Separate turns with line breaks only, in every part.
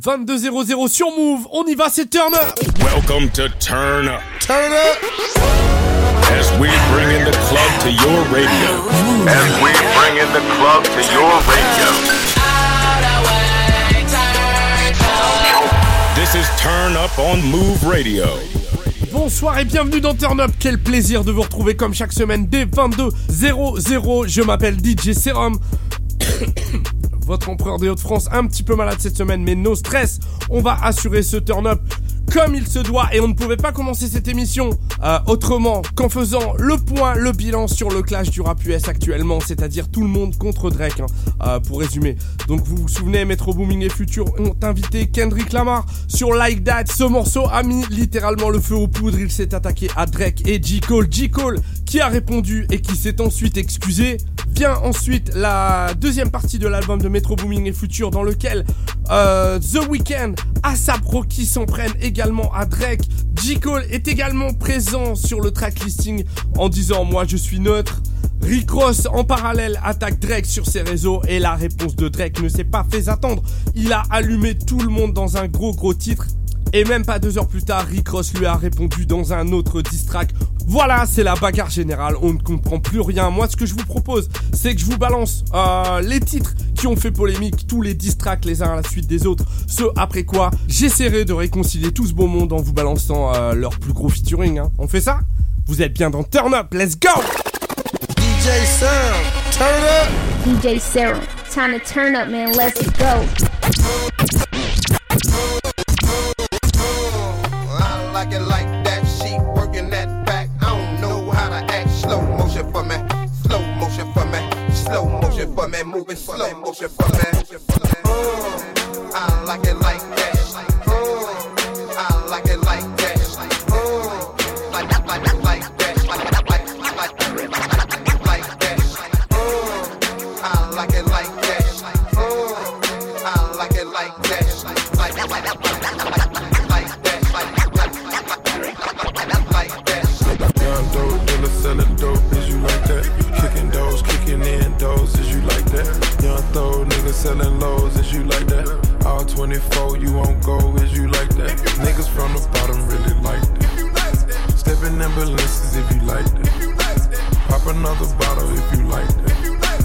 22:00 sur Move, on y va, c'est Turn Up.
Welcome to Turn Up.
Turn up.
As we bring in the club to your radio.
As we bring in the club to your radio.
This is Turn Up on Move Radio.
Bonsoir et bienvenue dans Turn Up. Quel plaisir de vous retrouver comme chaque semaine dès 22:00. Je m'appelle DJ Serum. Votre empereur des Hauts-de-France, un petit peu malade cette semaine, mais no stress, on va assurer ce turn-up comme il se doit. Et on ne pouvait pas commencer cette émission autrement qu'en faisant le point, le bilan sur le clash du rap US actuellement, c'est-à-dire tout le monde contre Drake, pour résumer. Donc vous vous souvenez, Metro Booming et Future ont invité Kendrick Lamar sur Like That. Ce morceau a mis littéralement le feu aux poudres, il s'est attaqué à Drake et J. Cole. J. Cole qui a répondu et qui s'est ensuite excusé. Vient ensuite la deuxième partie de l'album de Metro Booming et Future dans lequel The Weeknd, A$AP Rocky s'en prennent également à Drake. J. Cole est également présent sur le track listing en disant moi je suis neutre. Rick Ross en parallèle attaque Drake sur ses réseaux et la réponse de Drake ne s'est pas fait attendre. Il a allumé tout le monde dans un gros titre. Et même pas 2 heures plus tard, Rick Ross lui a répondu dans un autre diss track. Voilà, c'est la bagarre générale, on ne comprend plus rien. Moi, ce que je vous propose, c'est que je vous balance les titres qui ont fait polémique, tous les diss tracks les uns à la suite des autres. Ce après quoi, j'essaierai de réconcilier tout ce beau monde en vous balançant leur plus gros featuring. On fait ça ? Vous êtes bien dans Turn Up, let's go!
DJ Serum, turn up.
DJ Serum, time to turn up, man, let's go.
I like it like that, she working that back. I don't know how to act. Slow motion for me, slow motion for me, slow motion for me, moving slow motion for me. I like it like that. I like it like that. Like that. Like that. I like it like that. I like it like that.
Selling dope, is you like that? Kicking doors, kicking in doors, is you like that? Young throw niggas selling lows, is you like that? All 24, you won't go, is you like that? Niggas from the bottom really like that. Stepping ambulances if you like that. Pop another bottle if you like that.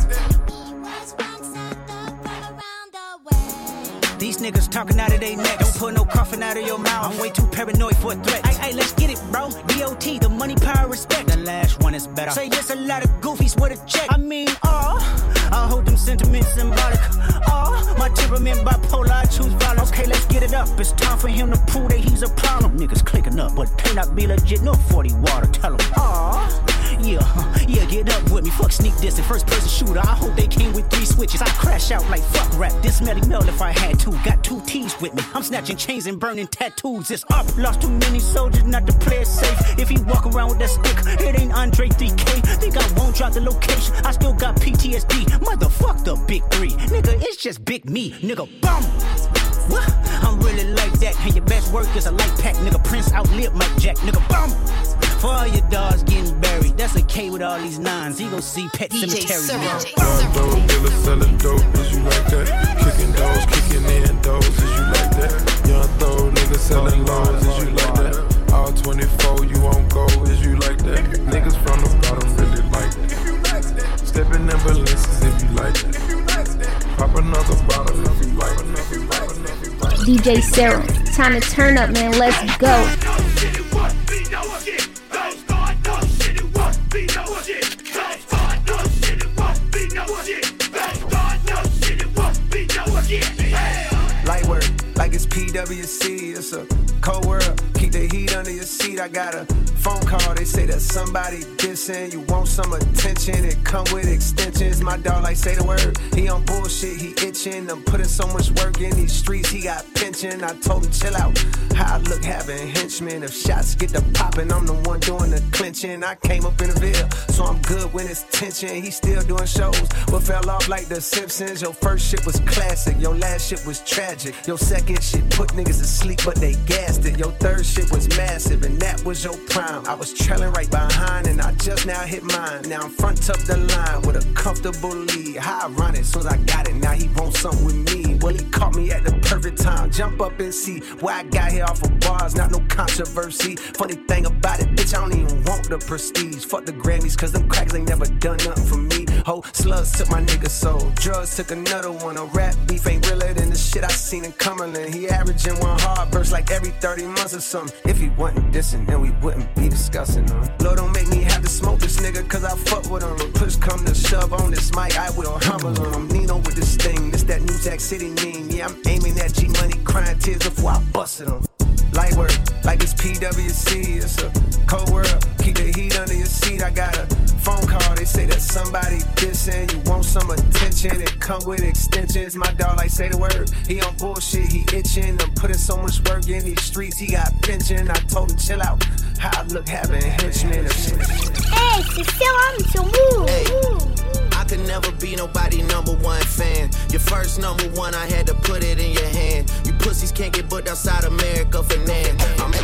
These niggas talking out of their neck. Don't put no coffin out of your mouth. I'm way too paranoid for a threat. Hey, let's get it, bro. DOT, the money, power, respect. The last one is better. Say there's a lot of goofies with a check. I mean, I hold them sentiments symbolic. My temperament bipolar, I choose violence. Okay, let's get it up. It's time for him to prove that he's a problem. Niggas clicking up, but pay not be legit. No 40 water, tell him. Yeah, get up with me. Fuck sneak diss and first person shooter. I hope they came with 3 switches. I crash out like fuck rap. This Melly Mel if I had to. Got 2 T's with me. I'm snatching chains and burning tattoos. It's up. Lost too many soldiers not to play it safe. If he walk around with that stick, it ain't Andre 3K. Think I won't drop the location. I still got PTSD. Motherfuck the big 3. Nigga, it's just big me. Nigga, bum. What? I'm really like that. And your best work is a light pack. Nigga, Prince outlived Mike Jack. Nigga, bum. For all your dogs getting buried, that's a K with all these 9s. He gon' see Pet Cemetery.
Young throw niggas selling dope, is you like that? Kicking doors, kicking in doors, is you like that? Young throw niggas selling lows, is you like that? All 24, you won't go, is you like that? Niggas from the bottom really like that. Stepping ambulances if you like that. Pop another bottle if you like that.
DJ Serum, time to turn up, man, let's go.
Light work, like it's PWC, it's a cold world, keep the heat under your seat. I got a phone call, they say that somebody dissing. You want some attention, it come with extensions. My dog like say the word, he on bullshit, he itching. I'm putting so much work in these streets, he got pension. I told him chill out, how I look having henchmen. If shots get to popping, I'm the one doing the clinching. I came up in the Ville, so I'm good when it's tension. He still doing shows, but fell off like the Simpsons. Your first shit was classic, your last shit was tragic. Your second shit put niggas to sleep, but they gassed it. Your third shit was massive, and that was your prime. I was trailing right behind, and I just now hit mine. Now I'm front of the line with a comfortable lead. How ironic, soon as I got it, now he wants something with me. Well, he caught me at the perfect time. Jump up and see why I got here off of bars, not no controversy. Funny thing about it, bitch, I don't even want the prestige. Fuck the Grammys, cause them cracks ain't never done nothing for me. Ho, slugs took my nigga soul. Drugs took another one. A rap beef ain't realer than the shit I seen in Cumberland. He averaging one hard burst like every 30 months or something. If he wasn't dissing, then we wouldn't be discussing him. Lord, don't make me have to smoke this nigga, cause I fuck with him. When push come to shove on this mic, I will humble him. I'm Nino with this thing, this that New Jack City meme. Yeah, I'm aiming at G-Money, crying tears before I busted him. Light work, like it's PWC, it's a cold world. Keep the heat under your seat. I got a phone call, they say that somebody dissing. You want some attention, it come with extensions. My dog like say the word, he on bullshit, he itching. I'm putting so much work in these streets, he got pension. I told him chill out, how I look having henchmen.
Hey, c'est Serum sur Move.
I could never be nobody number one fan. Your first number one, I had to put it in your hand. You pussies can't get booked outside America for nan.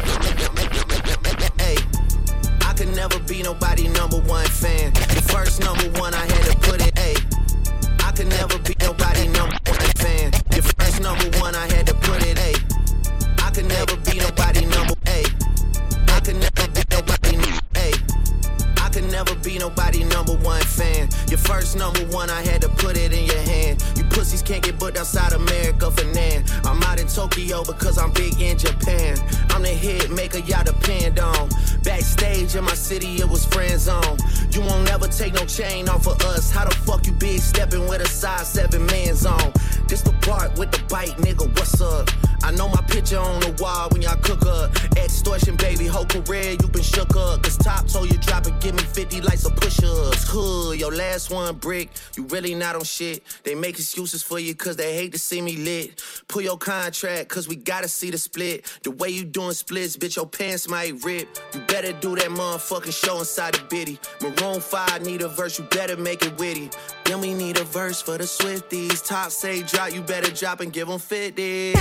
Hey, I could never be nobody number one fan. Your first number one, I had to put it. Hey, I could never be nobody number one fan. Your first number one, I had to put it. Hey, I could never be nobody number. Hey, I could never be nobody. Hey, I could never be nobody number one fan. Your first number one, I had to put it in your hand. You pussies can't get booked outside America for nan. I'm out in Tokyo because I'm big in Japan. I'm the hit maker y'all depend on. Backstage in my city, it was friend zone. You won't never take no chain off of us. How the fuck you big stepping with a size 7 man's on? This the part with the bite, nigga, what's up? I know my picture on the wall when y'all cook up. Extortion, baby, whole career, you been shook up. Cause Top told you drop it, give me 50 like some push-ups. Hood, your last one brick, you really not on shit. They make excuses for you cause they hate to see me lit. Pull your contract cause we gotta see the split. The way you doing splits, bitch, your pants might rip. You better do that motherfucking show inside the bitty. Maroon 5 need a verse, you better make it witty. Then we need a verse for the Swifties. Top say drop, you better drop and give them 50.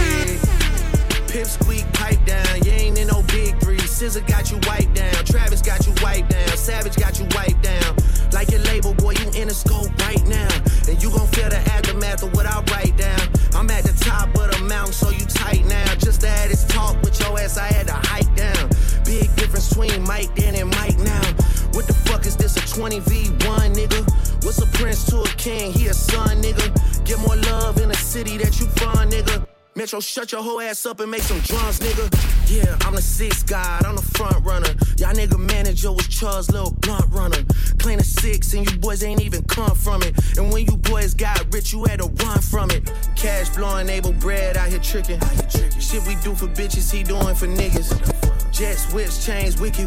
Pip squeak, pipe down, you ain't in no big three. SZA got you wiped down, Travis got you wiped down, Savage got you wiped down. Like your label, boy, you in the scope right now. And you gon' feel the aftermath of what I write down. I'm at the top of the mountain, so you tight now. Just to have this talk with your ass, I had to hike down. Big difference between Mike then and Mike now. What the fuck is this, a 20v1, nigga? What's a prince to a king, he a son, nigga? Get more love in the city that you from, nigga. Metro, shut your whole ass up and make some drums, nigga. Yeah, I'm the 6th guy, I'm the front runner. Y'all nigga manager was Charles' little blunt runner. Clean a 6 and you boys ain't even come from it. And when you boys got rich, you had to run from it. Cash flowing, able bread out here tricking. Shit we do for bitches, he doing for niggas. Jets, whips, chains, wicked.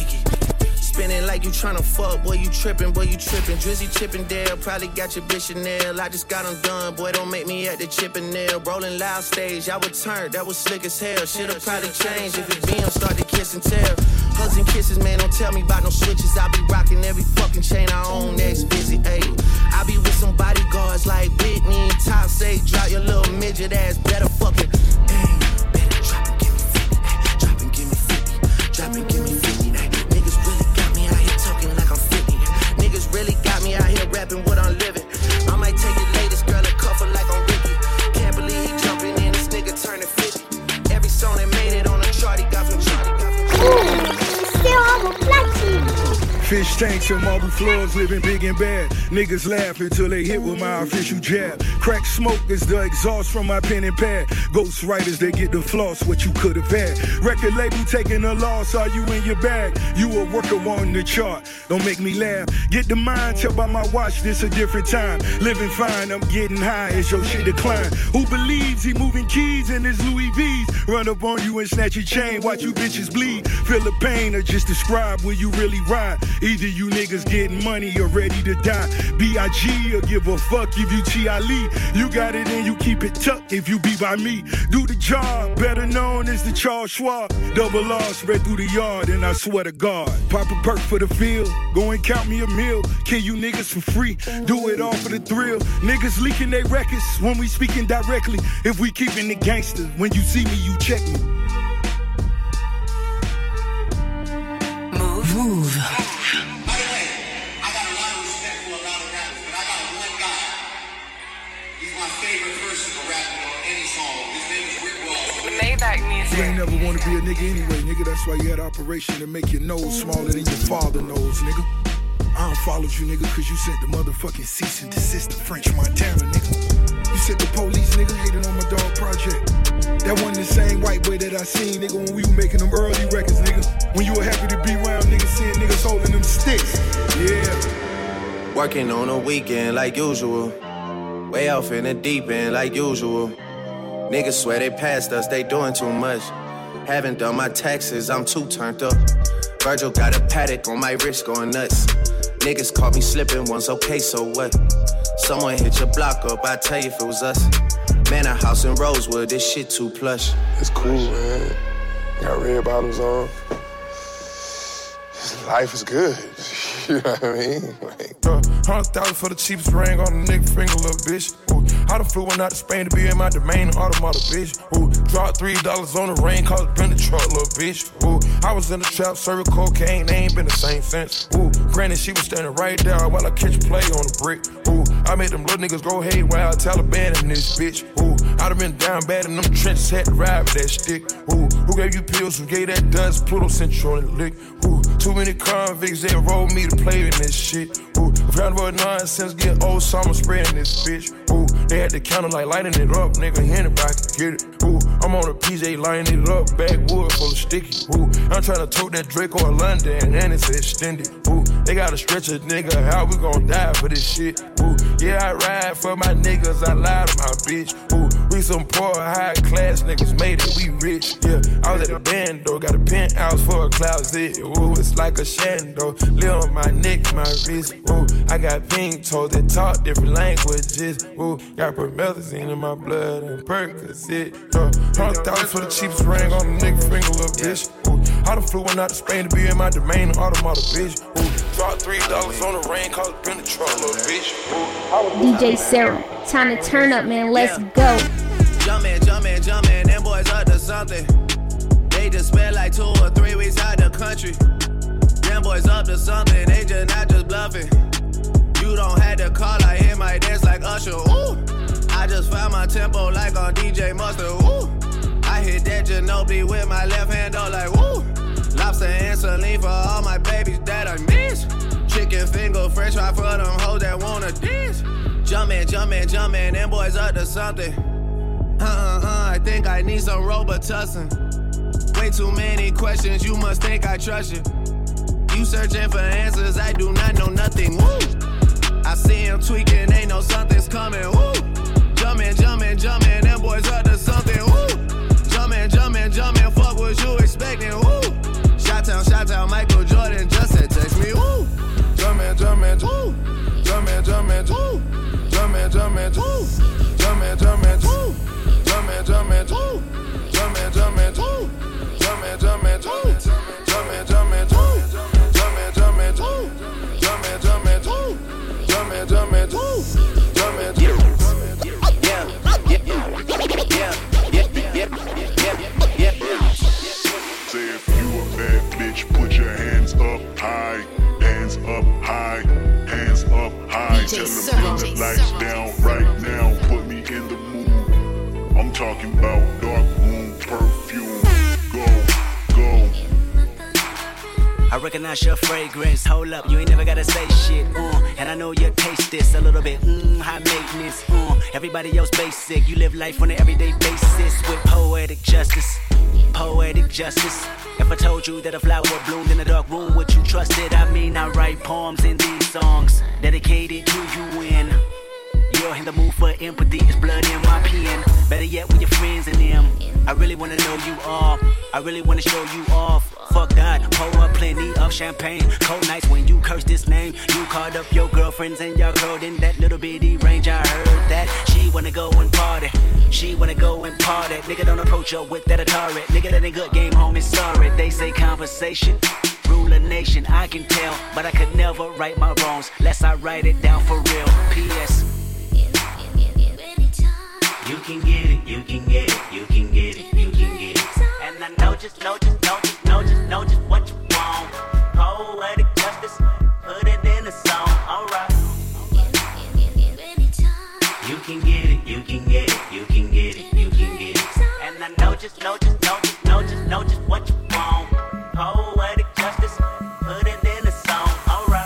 Spinning like you tryna fuck, boy, you trippin'. Drizzy Chippendale, probably got your bitch Chanel. I just got them done, boy, don't make me at the Chippendale. Rolling loud stage, I would turn, that was slick as hell. Shit'll probably change if it BM start to kiss and tell. Hugs and kisses, man, don't tell me about no switches. I be rocking every fucking chain I own, next busy, ayy. I be with some bodyguards like Whitney. Top say, drop your little midget ass, better fucking, ayy. Better drop and give me 50, ayy. Drop and give me 50, drop and give me 50, ayy. Niggas really got me out here talking like I'm 50. Niggas really got me out here rapping what I'm living. I might take your latest girl and cuff her like I'm Ricky. Can't believe he jumping in, this nigga turning 50. Every song that made it on the chart, he got from
Fish tanks and marble floors, living big and bad. Niggas laugh until they hit with my official jab. Crack smoke is the exhaust from my pen and pad. Ghost writers, they get the floss, what you could have had. Record label taking a loss, are you in your bag? You a worker on the chart, don't make me laugh. Get the mind, tell by my watch, this a different time. Living fine, I'm getting high as your shit decline. Who believes he moving keys in his Louis V's? Run up on you and snatch your chain, watch you bitches bleed. Feel the pain or just describe where you really ride. Either you niggas getting money or ready to die. B.I.G. or give a fuck if you T.I.Lee. You got it and you keep it tucked if you be by me. Do the job, better known as the Charles Schwab. Double R spread through the yard and I swear to God. Pop a perk for the field, go and count me a meal. Kill you niggas for free, do it all for the thrill. Niggas leaking their records when we speaking directly. If we keeping it gangster, when you see me, you check me.
Move.
You ain't never wanna be a nigga anyway, nigga. That's why you had an operation to make your nose smaller than your father nose, nigga. I don't follow you, nigga, cause you sent the motherfucking cease and desist to French Montana, nigga. You sent the police, nigga, hating on my dog project. That wasn't the same white boy that I seen, nigga, when we were making them early records, nigga. When you were happy to be around niggas, seeing niggas holding them sticks. Yeah.
Working on a weekend like usual. Way off in the deep end like usual. Niggas swear they passed us, they doing too much. Haven't done my taxes, I'm too turned up. Virgil got a paddock on my wrist going nuts. Niggas caught me slipping once, okay, so what? Someone hit your block up, I tell you if it was us. Man, a house in Rosewood, this shit too plush.
It's cool, man. Got red bottoms on. Life is good. You know what I mean? Like,
100,000 for the cheapest ring on a nigga finger, little bitch. Ooh, I done flew one out to Spain to be in my domain, automata, bitch. Ooh, dropped $3 on the ring, cause it been the truck, little bitch. Ooh, I was in the trap, serving cocaine, they ain't been the same since. Ooh, granted, she was standing right there while I catch play on the brick. Ooh, I made them little niggas go haywire, Taliban in this bitch. Ooh, I done been down bad in them trenches, had to ride with that stick. Ooh, who gave you pills, who gave that dust, Pluto sent you on the lick. Ooh, too many convicts, they rolled me to play in this shit. Ooh, round about nonsense, get old summer spreading this bitch. Ooh, they had the counter like lighting it up, nigga, anybody can get it. Ooh, I'm on a PJ lining it up, backwood full of sticky. Ooh, I'm tryna tote that Draco in London, and it's extended. Ooh, they gotta stretch a nigga, how we gon' die for this shit? Ooh, yeah, I ride for my niggas, I lie to my bitch. Ooh, we some poor, high class niggas made it, we rich. Yeah, I was at the band though, got a penthouse for a closet. Ooh, it's like a shando, live on my neck, my wrist. Ooh, I got pink toes that talk different languages. Ooh, got promethazine in my blood and Percocet. 100,000 for the cheapest ring on a nigga finger, little bitch. Ooh, I done flew one out to Spain to be in my domain, automata, bitch. Ooh, dropped $3 on the ring, cause it been the truck, little bitch. Ooh,
DJ Serum, time to turn up, man. Let's go.
Jumpin', them boys up to something. They just spent like 2 or 3 weeks out the country. Them boys up to something, they just not just bluffing. You don't have to call, I hit my dance like Usher, ooh. I just found my tempo like on DJ Mustard, ooh. I hit that Ginobili with my left hand, though, like, ooh. Lobster and saline for all my babies that I miss. Chicken finger, french fry for them hoes that wanna dance. Jumpin', them boys up to something. I think I need some Robitussin. Way too many questions, you must think I trust you. You searching for answers, I do not know nothing, woo. I see him tweaking, they know something's coming, woo. Jumpin', them boys up to something, woo. Jumpin', fuck what you expecting, woo. Shot-town, Michael Jordan just said text me, woo.
Jumpin', woo. Jumpin', woo. Jumpin', woo. Jumpin', woo. Jumpin', woo. Jumpin', woo. Jumpin',
Say if you a bad bitch, put your hands up high, hands up high, hands up high. Tell them bring the lights down right now, put me in the mood. I'm talking about dark room perfume. Go.
I recognize your fragrance. Hold up, you ain't never gotta say shit. And I know you taste this a little bit. High maintenance. Everybody else basic. You live life on an everyday basis with poetic justice. Poetic justice. If I told you that a flower bloomed in a dark room, would you trust it? I mean, I write poems in these songs dedicated to you when you're in the mood for empathy. It's blood in my pen. Better yet, with your friends and them. I really wanna know you all. I really wanna show you off. Fuck that, pour up plenty of champagne. Cold nights when you curse this name. You called up your girlfriends and y'all curled in that little bitty range. I heard that she wanna go and party. She wanna go and party. Nigga don't approach her with that Atari. Nigga that ain't good game home is sorry. They say conversation rule a nation. I can tell, but I could never right my wrongs lest I write it down for real. P.S. You can get it, you can get it, you can get it, you can get it. And I know just what you want. Poetic justice, put it in a song, alright. You can get it, you can get it, you can get it, you can get it. And I know just what you want. Poetic justice, put it in a song, alright.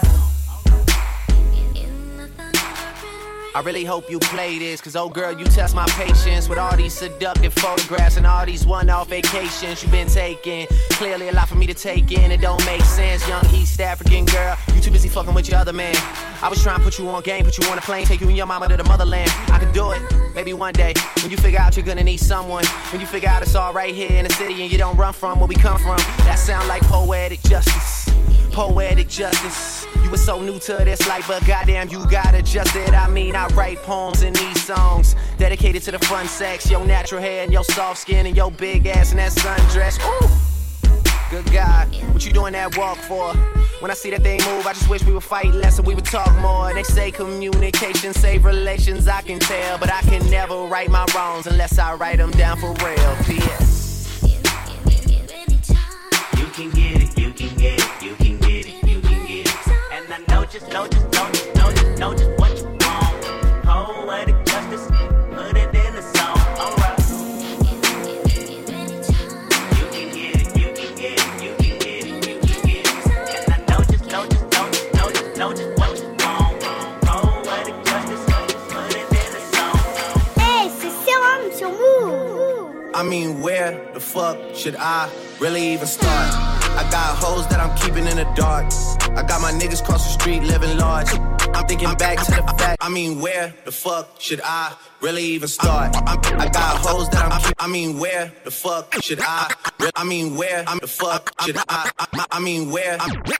I really hope you play this, cause oh girl, you test my patience with all these seductive photographs and all these one-off vacations you've been taking. Clearly a lot for me to take in, it don't make sense. Young East African girl, you too busy fucking with your other man. I was trying to put you on game, put you on a plane, take you and your mama to the motherland. I could do it, maybe one day, when you figure out you're gonna need someone. When you figure out it's all right here in the city and you don't run from where we come from. That sound like poetic justice, poetic justice. You were so new to this life, but goddamn, you got adjusted. I mean, I write poems in these songs dedicated to the fun sex, your natural hair and your soft skin and your big ass and that sundress. Ooh, good God, what you doing that walk for? When I see that thing move, I just wish we would fight less and we would talk more. They say communication save relations, I can tell, but I can never right my wrongs unless I write them down for real. P.S. You can get it, you can get it, you can get it, you can get it. And I know just what you want. Poetic justice, put it in a song, alright. You can get it, you can get it, you can get it, you can get it. And I know just what you want. Poetic justice, put it in a song.
Hey, c'est Serum sur Move.
I mean, where the fuck should I really even start? I got hoes that I'm keeping in the dark. I got my niggas cross the street living large. I'm thinking back to the fact. I mean, where the fuck should I really even start? I got hoes that I'm keeping. I mean, where the fuck should I? I mean, where the fuck should I? I mean, where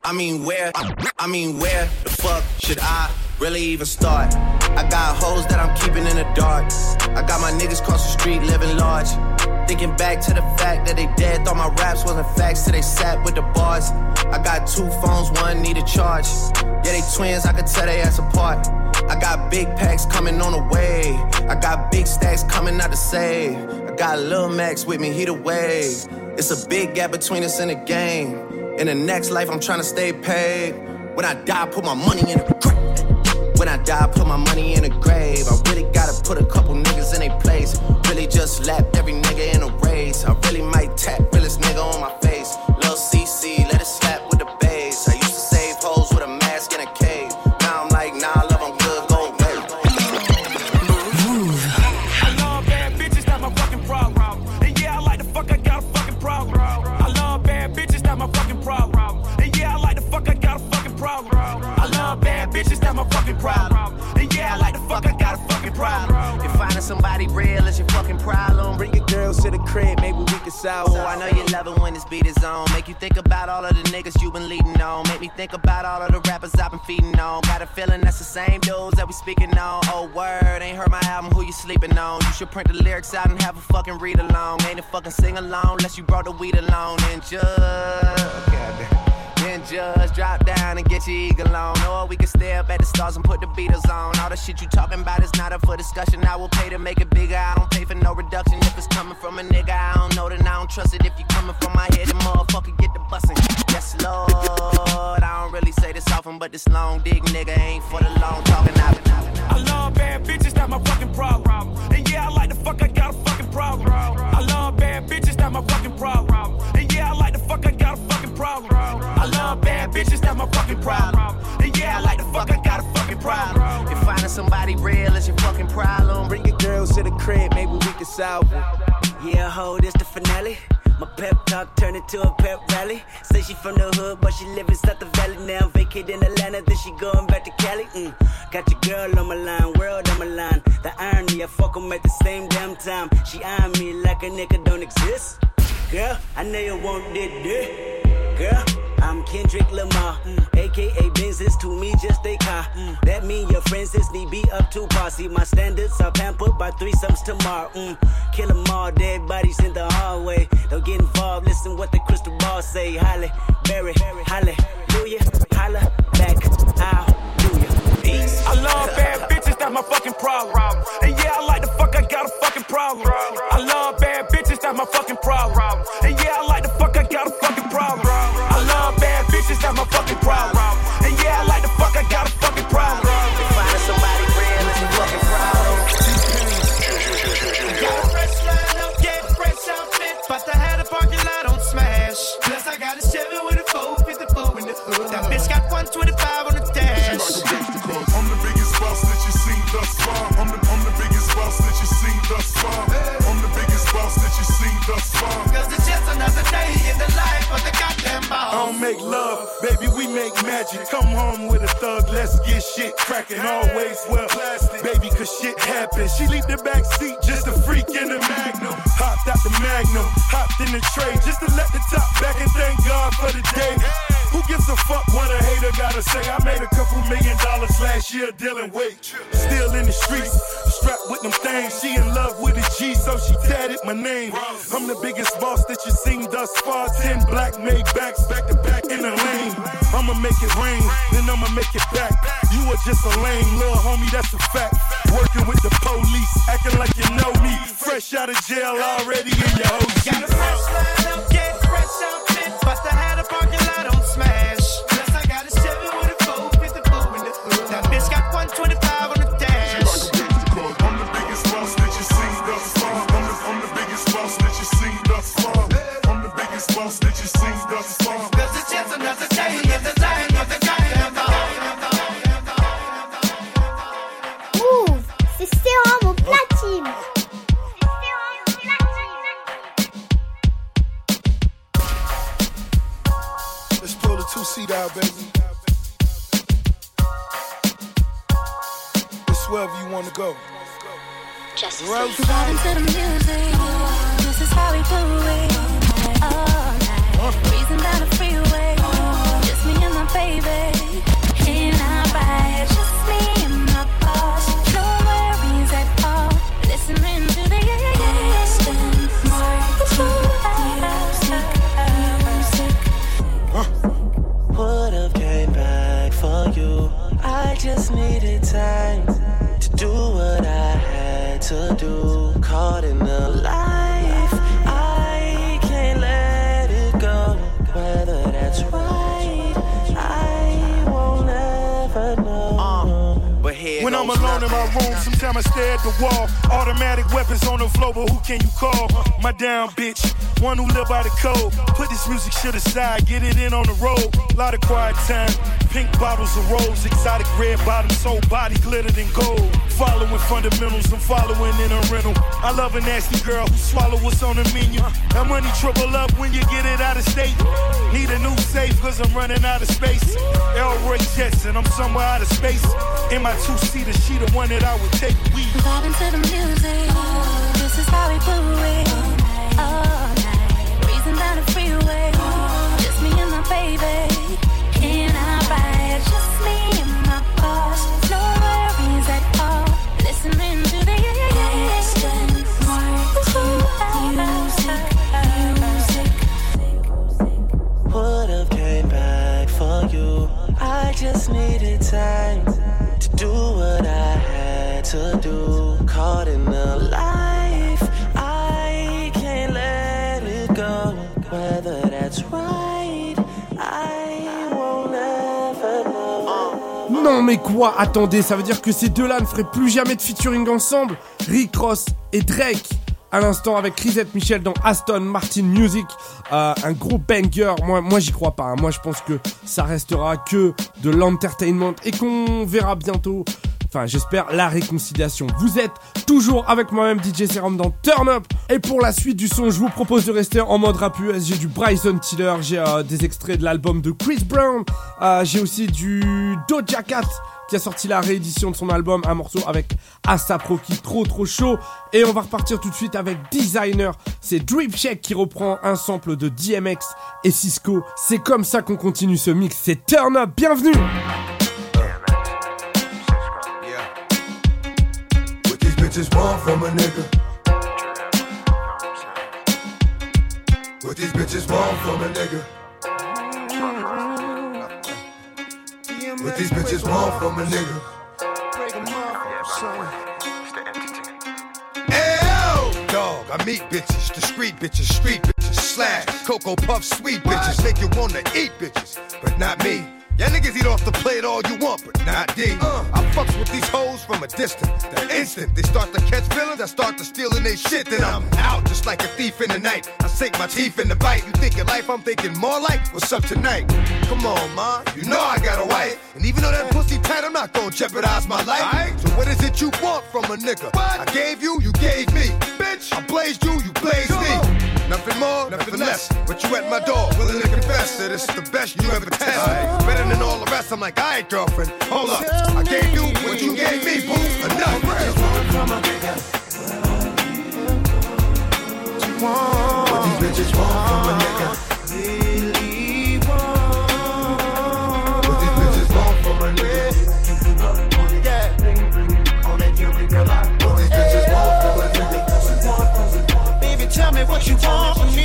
the fuck should I really even start? I got hoes that I'm keeping in the dark. I got my niggas cross the street living large. Thinking back to the fact that they dead, thought my raps wasn't facts till they sat with the bars. I got two phones, one need a charge. Yeah, they twins, I could tell they ass apart. I got big packs coming on the way. I got big stacks coming out to save. I got Lil Max with me, he the wave. It's a big gap between us in the game. In the next life, I'm trying to stay paid. When I die, put my money in the grave. When I die, put my money in the grave. I really gotta put a couple niggas in their place. Really just lapped every nigga in a race. I really might tap realest nigga on my face. Lil CC, let it slap with the bass. I used to save hoes with a mask in a cave. Now I'm like, nah, I love them good, go away.
I love bad bitches, that's my fucking problem. And yeah, I like the fuck, I got a fucking problem. I love bad bitches, that's my fucking problem. And yeah, I like the fuck, I got a fucking problem. I love bad bitches, that's my fucking problem. And yeah, I like the fuck, I got a fucking problem.
If finding somebody real is your fucking problem, bring your girls to the crib, maybe we can solve. Oh, I know you love it when this beat is on. Make you think about all of the niggas you been leading on. Make me think about all of the rappers I've been feeding on. Got a feeling that's the same dudes that we speaking on. Oh, word, ain't heard my album, who you sleeping on? You should print the lyrics out and have a fucking read along. Ain't a fucking sing along unless you brought the weed along. And just drop down and get your eagle on. Or we can stay up at the stars and put the Beatles on. All the shit you talking about is not up for discussion. I will pay to make it bigger. I don't pay for no reduction. If it's coming from a nigga I don't know, then I don't trust it. If you coming from my head, the motherfucker get the bussin'. Yes, Lord. I don't really say this often, but this long dick nigga ain't for the long talking.
I love bad bitches, that's my fucking problem. And yeah, I like the fuck, I got a fucking problem. I love bad bitches, that's my fucking problem. And yeah, I like the fuck, I got a fucking problem. I love bad bitches, that's my fucking problem. And yeah, I like the fuck, I got a fucking problem.
If finding somebody real is your fucking problem, bring your girls to the crib, maybe we can solve it. Yeah, ho, this the finale. My pep talk turned into a pep rally. Say she from the hood, but she live inside the valley now. Vacate in Atlanta, then she going back to Cali. Got your girl on my line, world on my line. The irony, I fuck 'em at the same damn time. She eyeing me like a nigga don't exist. Girl, I know you want this. Girl, I'm Kendrick Lamar, aka Benz is to me just a car. That mean your friends is need be up to par. See my standards are pampered by threesomes tomorrow. Kill 'em all, dead bodies in the hallway. Don't get involved, listen what the crystal ball say. Holly, Berry, hallelujah, holla back, hallelujah. Peace.
I love bad bitches, that's my fucking problem. And yeah, I like the fuck, I got a fucking problem. I love bad bitches, that's my fucking problem. And yeah, I like the fuck, I got a fucking problem. I love bad bitches, that's my fucking problem. And yeah, I like the fuck, I got a fucking problem.
If I had somebody real, it's a fucking problem.
Got a fresh line up, yeah, fresh outfit. But I had a parking lot on Smash. Plus I got a Chevy with a 454 in the hood. That bitch got 125 on the dash.
I'm the biggest boss that you seen thus far. I'm the biggest boss that you seen thus far. I'm the biggest boss that you seen thus far.
Cause it's just another day in the life of the goddamn boss.
I don't make love, baby, we make magic. Come home with a thug, let's get shit cracking. Always well plastic, baby, cause shit happens. She leave the back seat, just a freak in the Magnum. Hopped out the Magnum, hopped in the tray, just to let the top back and thank God for the day. Who gives a fuck what a hater gotta say? I made a couple $1 million last year dealing weight. Still in the streets, strapped with them things. She in love with a G, so she tatted my name. I'm the biggest boss that you seen thus far. 10 black made backs back to back in the lane. I'ma make it rain, then I'ma make it back. You are just a lame little homie, that's a fact. Working with the police, acting like you know me. Fresh out of jail, already in your OG.
Got a fresh line up, yeah, fresh outfit. But I had a parking lot on Smash. Plus I got a Chevy with a 454 in the hood. That bitch got 125 on the dash.
I'm the biggest boss that you seen thus far. I'm the biggest boss that you seen thus far. I'm the biggest boss that you seen thus far.
Cause it's just another day in the life of the goddamn boss.
Move, c'est Serum au platine.
Let's pull the 2-seat out, baby. It's wherever you wanna go.
Vibing to the music, this is how we do it. All night, breezing down the freeway, just me and my baby. In our ride, just me and my boss. No worries at all. Listening to the
Would've came back for you. I just needed time to do what I had to do. Caught in the life, I can't let it go. Whether that's right, I won't ever know.
When I'm alone in my room, sometimes I stare at the wall. Automatic weapons on the floor, but who can you call? My down bitch, one who live by the code. Put this music shit aside, get it in on the road. Lot of quiet time, pink bottles of rose, exotic red bottoms, whole body glittered in gold. Following fundamentals, I'm following in a rental. I love a nasty girl who swallow what's on the menu. That money triple up when you get it out of state. Need a new safe cause I'm running out of space. Elroy Jets and I'm somewhere out of space. In my 2-seater, she the one that I would take weed.
Vibing to the music, this is how we do it. All night, breezing down the freeway, just me and my baby. In our ride, just me and my boss. No worries at all. Listening to the
Would've came back for you. I just needed time to do what I had to do. Caught in the life, I can't let it go. Whether that's right, I won't ever know.
Non mais quoi? Attendez, ça veut dire que ces deux-là ne feraient plus jamais de featuring ensemble? Rick Ross et Drake à l'instant avec Chrisette Michel dans Aston Martin Music, un gros banger. Moi j'y crois pas, hein. Moi je pense que ça restera que de l'entertainment et qu'on verra bientôt Enfin, j'espère la réconciliation. Vous êtes toujours avec moi-même DJ Serum dans Turn Up. Et pour la suite du son, je vous propose de rester en mode rap US. J'ai du Bryson Tiller, j'ai des extraits de l'album de Chris Brown. J'ai aussi du Doja Cat qui a sorti la réédition de son album, un morceau avec A$AP Rocky, trop chaud. Et on va repartir tout de suite avec Designer. C'est Drip Check qui reprend un sample de DMX et Cisco. C'est comme ça qu'on continue ce mix. C'est Turn Up, bienvenue.
Bitches want from a nigga. What these bitches want from a nigga. What these bitches want from a nigga. L dog, I meet bitches, discreet bitches, street bitches, slash Cocoa Puff, sweet bitches, make you wanna eat bitches, but not me. Y'all niggas eat off the plate all you want, but not D. I fucks with these hoes from a distance. The instant they start to catch feelings, I start to stealing they shit. Then I'm out just like a thief in the night. I sink my teeth in the bite. You thinking life, I'm thinking more like what's up tonight. Come on, ma, you know I got a wife. And even though that pussy tight, I'm not gonna jeopardize my life. Right. So what is it you want from a nigga? What? I gave you, you gave me. Bitch, I blazed you, you blazed me. Nothing more, nothing less. But you at my door, willing to confess that it's the best you ever test. Better than all the rest, I'm like, alright, girlfriend, hold up. I gave you what you gave me, boo. Enough. What these bitches want from a nigga. What these bitches want from a nigga. What these bitches want from a nigga. Baby, tell me what you want from me.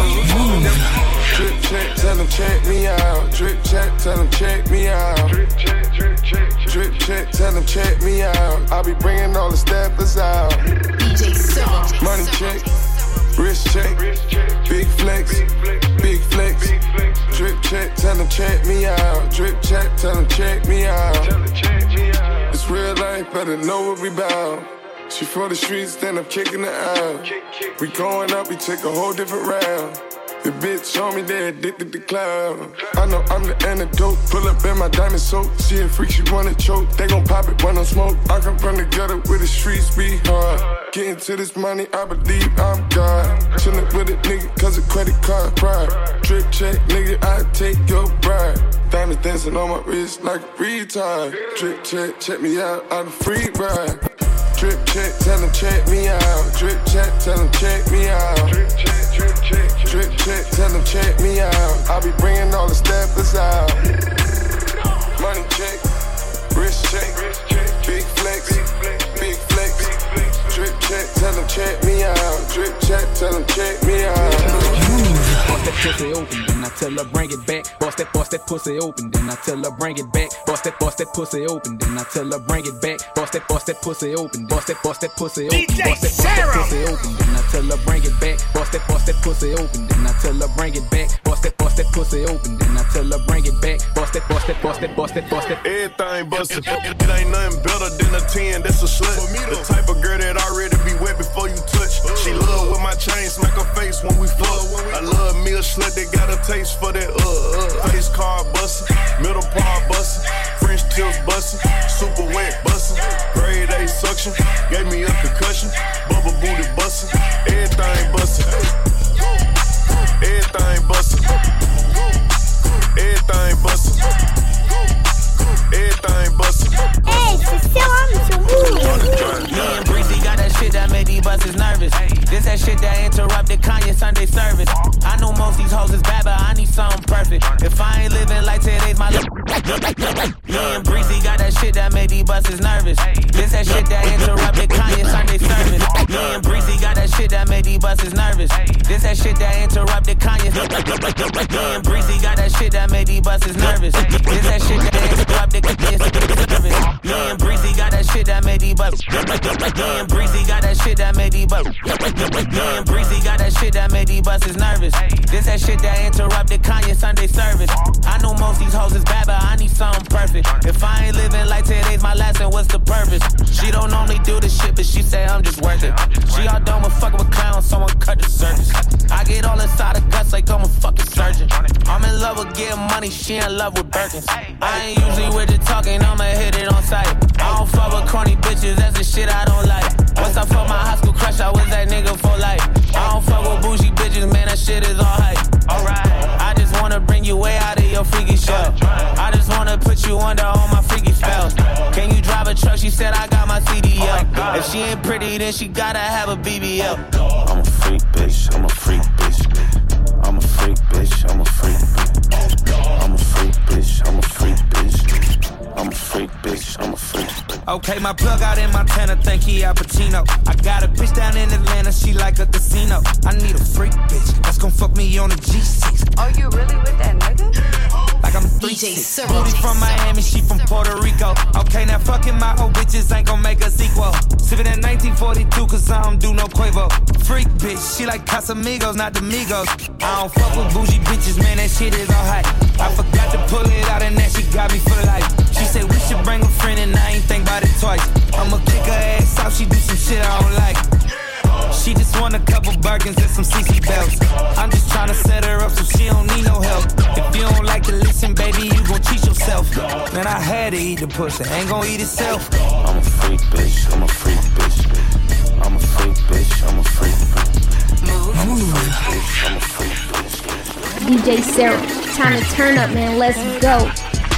Drip check, tell them check me out. Drip check, tell them check me out. Drip check, tell them check me out. I'll be bringing all the steppers out. DJ Serum. Money check, wrist check, big flex, big flex. Drip check, tell them check me out. Drip check, tell them check me out. It's real life, better know what we bout. She for the streets, then I'm kicking her out. We going up, we take a whole different route. The bitch show me they addicted to cloud. I know I'm the antidote. Pull up in my diamond soap. She a freak, she wanna choke. They gon' pop it when I smoke. I come from the gutter where the streets be hard. Getting to this money, I believe I'm God. Chillin' with a nigga cause of credit card pride. Drip check, nigga, I take your bride. Diamonds dancing on my wrist like a retard. Drip check, check me out on a free ride. Drip check, tell them check me out. Drip check, tell them check me out. Drip check, tell them check me out. I'll be bringing all the steppers out. Money check, wrist check, big flex, big flex. Drip check, tell them check me out. Drip check, tell them check me out.
Bust that pussy open, then I tell her bring it back. Bust that pussy open, then I tell her bring it back. Bust that pussy open, then I tell her bring it back. Bust that pussy open, bust that pussy open. Bust that pussy open, then I tell her bring it back. Bust that pussy open, then I tell her bring it back. Bust that pussy open, then I tell her bring it back. Bust that.
Everything busted. It ain't nothing better than a 10, that's a slut. The type of girl that already be wet before you touch. She love with my chain, smack her face when we fuck. I love me a slut that got a taste for that face card bustin', middle part bustin', French tips bustin', super wet bustin', grade A suction, gave me a concussion, bubble booty bustin', everything bustin', everything bustin', everything bustin', everything bustin'.
Hey, c'est Serum sur Move.
Me and Breezy got that shit that made these buses nervous. This that shit that interrupted Kanye Sunday service. I know most these hoes is bad, but I need something perfect. If I ain't living like today's my life. Me and Breezy got that shit that made these buses nervous. This that shit that interrupted Kanye Sunday service. Me and Breezy got that shit that made these buses nervous. This that shit that interrupted Kanye. Me and Breezy got that shit that made these buses nervous. This that shit that interrupted Kanye service. Me and Breezy got that shit that made these buses. Me and Breezy got that shit that made these buses. Me and Breezy got that shit that made these buses nervous. This that shit that interrupted Kanye Sunday service. I know most these hoes is bad, but I need something perfect. If I ain't living like today's my last, then what's the purpose? She don't only do this shit, but she say I'm just worth it. She all done with fucking with clowns, someone cut the surface. I get all inside the guts like I'm a fucking surgeon. I'm in love
love with getting money, she in love with Birkins. I ain't usually with the talking, I'ma hit it on sight. I don't fuck with corny bitches, that's the shit I don't like. Once I fuck my high school crush, I was that nigga for life. I don't fuck with bougie bitches, man, that shit is all hype. Alright, I just wanna bring you way out of your freaky shell. I just wanna put you under all my freaky spells. Can you drive a truck? She said I got my CDL. If she ain't pretty, then she gotta have a BBL.
I'm a freak bitch, I'm a freak bitch. I'm a freak bitch, I'm a freak bitch. I'm a freak bitch, I'm a freak bitch. I'm a freak bitch, I'm a freak bitch.
Okay, my plug out in Montana, think he Al Pacino. I got a bitch down in Atlanta, she like a casino. I need a freak bitch, that's gon' fuck me on a G6.
Oh, you really with that nigga?
Like I'm 3-6. Booty from Miami, she from Puerto Rico. Okay, now fucking my old bitches ain't gon' make a sequel. Sippin' at 1942, cause I don't do no Quavo. Freak bitch, she like Casamigos, not the Migos. I don't fuck with bougie bitches, man, that shit is all hype. I forgot to pull it out and that she got me for life. She said we should bring a friend and I ain't think about it twice. I'ma kick her ass out, she do some shit I don't like. She just want a couple Birkins and some CC belts. I'm just tryna set her up so she don't need no help. If you don't like to listen, baby, you gon' cheat yourself. Man, I had to eat the pussy, ain't gon' eat itself.
I'm a freak bitch, I'm a freak bitch. I'm a freak bitch, I'm a freak bitch. I'm a freak bitch, I'm a freak bitch.
DJ Sarah, time to turn up, man. Let's go.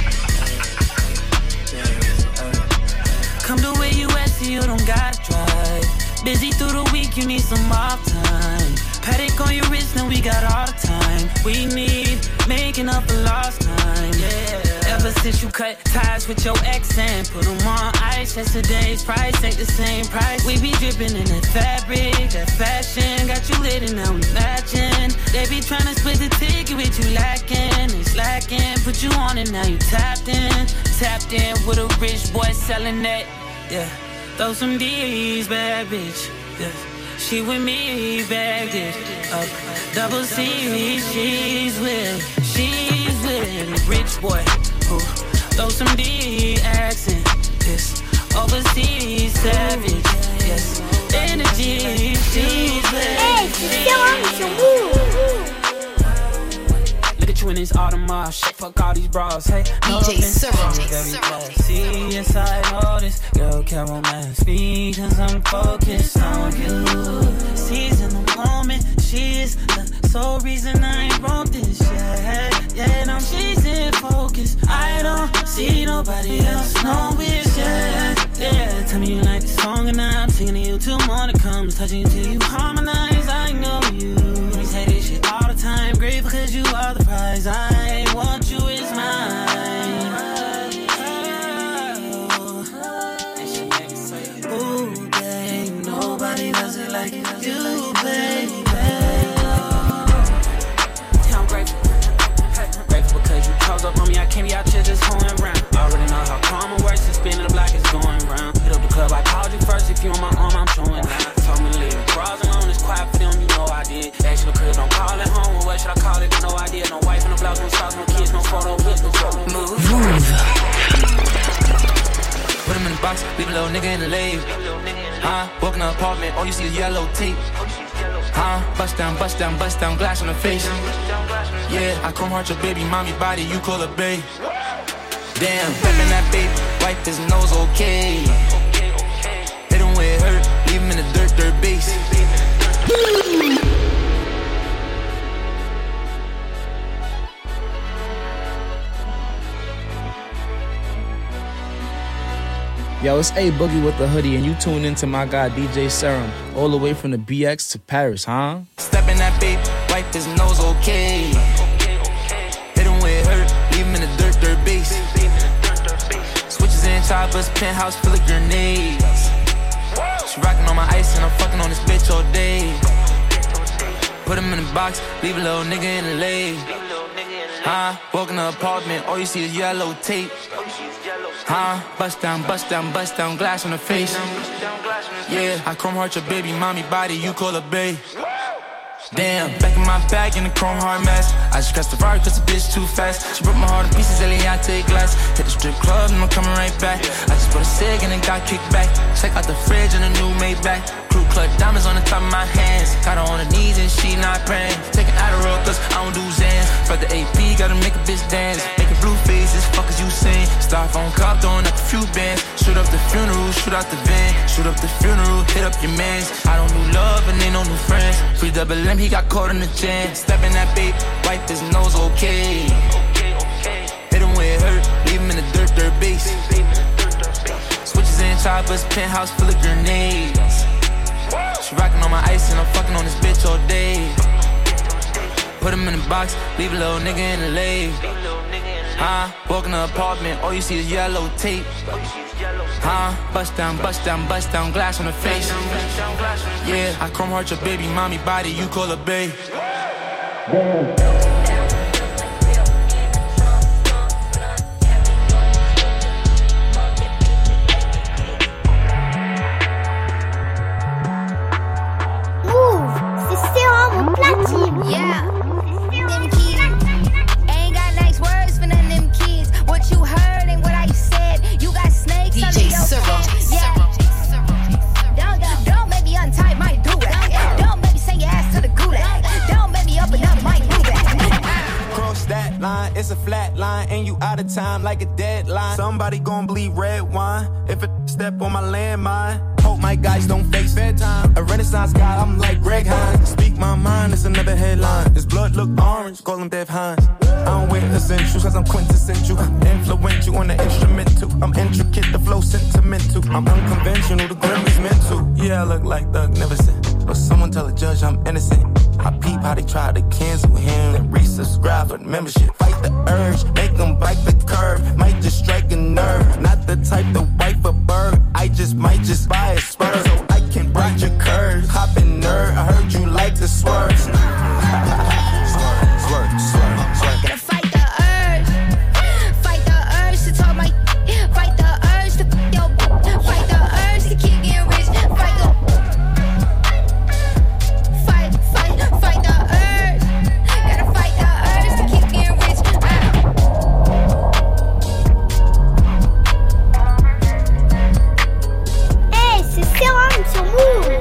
Come to where you at so you don't gotta drive. Busy through the week, you need some off time. Paddock on your wrist, now we got all the time we need, making up for lost time, yeah. Ever since you cut ties with your ex and put them on ice, yesterday's price ain't the same price. We be dripping in that fabric, that fashion, got you lit and now we matching. They be tryna split the ticket with you lacking and slacking. Put you on and now you tapped in with a rich boy selling that, yeah. Throw some D's, bad bitch, yeah. She with me, bagged it up. Double C, she's with a rich boy who throw some D accent, yes. Overseas savage, yes. Energy, she's with.
Hey, still on your move.
Look at you in this Audemars, shit, fuck all these bras, hey.
DJ Serge.
See inside all this, girl can't romance me, cause I'm focused on you. Seize in the moment, she is the sole reason I ain't wrote this shit. Yeah, no, she's in focus, I don't see nobody else, no wish, yeah. Tell me you like the song and I'm singing to you till morning comes, touching you till you harmonize, I know you. We say this shit all the time, grateful cause you are the prize, I want you is mine. Ooh, babe, nobody does it like you, baby. Yeah, I'm grateful. Grateful because you close up on me, I can't be out here just going round. Already know how karma works, and spinning the block is going round. Hit up the club, I called you first, if you on my arm, I'm showing out. Told me to leave the bras alone, it's quiet for them, you know I did. Ask you the crib, don't call it home, well, what should I call it? No idea, no wife, no blouse, no socks, no kids, no photo, with no photo. Move.
Put him in the box, leave a little nigga in the lane. Walk in the apartment, all you see is yellow tape. Bust down, glass on the face. Yeah, I come hard your baby, mommy body, you call her babe. Damn, peppin' that babe, wipe his nose, okay. Hit him where it hurt, leave him in the dirt base.
Yo, it's A Boogie with the hoodie, and you tune into my guy DJ Serum, all the way from the BX to Paris, huh?
Step in that babe, wipe his nose, okay. Hit him where it hurt, leave him in the dirt base. Switches in choppers, penthouse full of grenades. She rockin' on my ice and I'm fucking on this bitch all day. Put him in the box, leave a little nigga in the lane. Walk in the apartment, all you see is yellow tape. Bust down, glass on the face. Yeah, I chrome heart your baby, mommy body, you call her babe. Damn, back in my bag in the chrome hard mess. I just crashed the Ferrari cause the bitch too fast. She broke my heart in pieces, Eliante glass. Hit the strip club and I'm coming right back. I just bought a cig and it got kicked back. Check out the fridge and a new Maybach. Crew clutch diamonds on the top of my hands. Got her on her knees and she not praying. Taking Adderall cause I don't do Zans. Fuck the AP, gotta make few bands. Shoot up the funeral, shoot out the van. Shoot up the funeral, hit up your mans. I don't do love and ain't no new friends. Free double M, he got caught in the jam. Stepping that bait, wipe his nose, okay. Hit him where it hurt, leave him in the dirt bass. Switches and choppers, penthouse full of grenades. She rockin' on my ice and I'm fucking on this bitch all day. Put him in the box, leave a little nigga in the lake. Walk in the apartment, all you see is yellow tape. Bust down, glass on the face. Yeah, I chrome heart your baby mommy body, you call her babe.
Yeah.
Them kids ain't got nice words for none of them kids. What you heard ain't what I said. You got snakes
DJ
under your
Serum.
skin. Yeah. Don't make me untie my do-rag. Don't make me send your ass to the gulag. Don't make me open up my do-rag.
Cross that line, it's a flat line, and you out of time like a deadline. Somebody gon' bleed red wine if it step on my landmine. Hope my guys don't face bedtime. A Renaissance guy, I'm like Greg Hines. Speak my mind, it's another headline. His blood look orange, call him Dev Hines. I don't wear essentials cause I'm quintessential. Influential on the instrumental. I'm intricate, the flow sentimental. I'm unconventional, the grim is mental. Yeah, I look like Thug Neverson, but someone tell a judge I'm innocent. I peep how they try to cancel him and resubscribe for membership. Fight the urge, make them bite the curve. Might just strike a nerve. Not the type to wipe a bird. I just might just buy a spur so I can ride your curves. Hoppin' nerd, I heard you like the swerves. Swerve.
Gotta fight the urge. Fight the urge to talk my. Fight the urge to yo. Fight the urge to keep getting rich. Fight the urge. Gotta fight the urge to keep getting rich.
Hey, c'est Serum sur Move.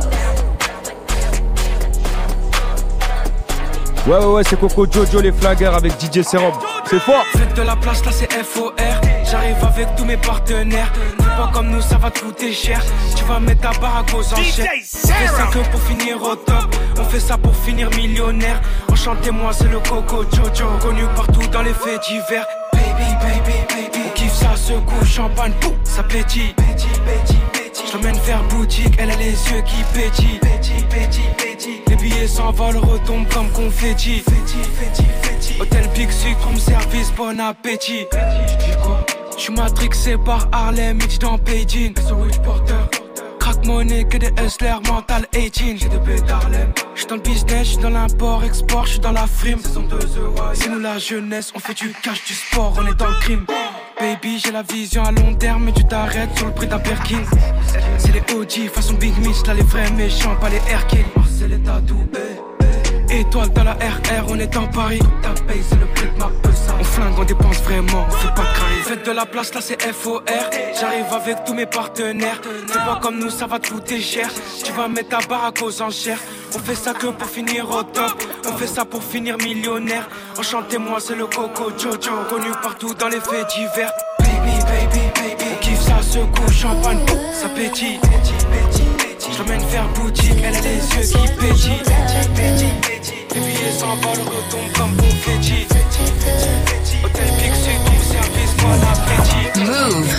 Ouais, c'est Coco Jojo les flaggers avec DJ Serum. C'est fort.
Faites de la place, là c'est FOR. J'arrive avec tous mes partenaires. Fais pas comme nous, ça va te coûter cher. Tu vas mettre ta baraque aux enchères. On fait ça que pour finir au top. On fait ça pour finir millionnaire. Enchantez-moi, c'est le Coco Jojo. Connu partout dans les faits divers. Baby, on kiffe ça, secoue, champagne, pouf, ça pétille. Je l'emmène faire boutique, elle a les yeux qui pétillent. Les billets s'envolent, retombent comme confetti. Hôtel Big Suc, room service, bon appétit. J'suis matrixé par Harlem, Mitch dans Beijing. Crack money, que des hustlers, mental 18. J'ai des bêtes d'Harlem. J'suis dans le business, j'suis dans l'import-export, j'suis dans la frime. C'est nous la jeunesse, on fait du cash, du sport, on est dans le crime. Baby, j'ai la vision à long terme, mais tu t'arrêtes sur le prix d'un Birkin. C'est les OG, façon Big Mitch, là les vrais méchants, pas les Herkin. C'est les tatous, étoile dans la RR, on est en Paris. Toute ta paye, c'est le prix de ma pesade. On flingue, on dépense vraiment, on fait pas de crailler. Faites de la place, là c'est FOR. J'arrive avec tous mes partenaires. Fais pas comme nous, ça va te coûter cher. Tu vas mettre ta baraque aux enchères. On fait ça que pour finir au top. On fait ça pour finir millionnaire. Enchantez-moi, c'est le Coco Jojo. Connu partout dans les faits divers. Baby, on kiffe ça, secoue, champagne, boum, ça pétille. Je l'emmène faire boutique, elle a les yeux qui pétillent. Les billets s'envolent, retombent comme confetti. Hôtel Big Suc, room service, bon appétit.
Move.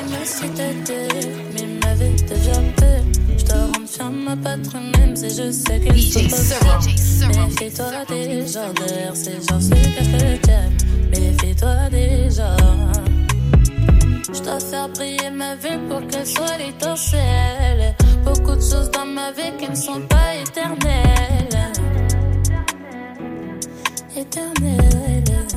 Mais ma vie devient peu. Je te rends fier, ma patronne, même si je sais que je peux pas faire. Méfie-toi des gens derrière ces gens se cachent le diable. Méfie-toi des gens. Je dois faire briller ma vie pour qu'elle soit l'étincelle. Beaucoup de choses dans ma vie qui ne sont pas éternelles. Éternelles.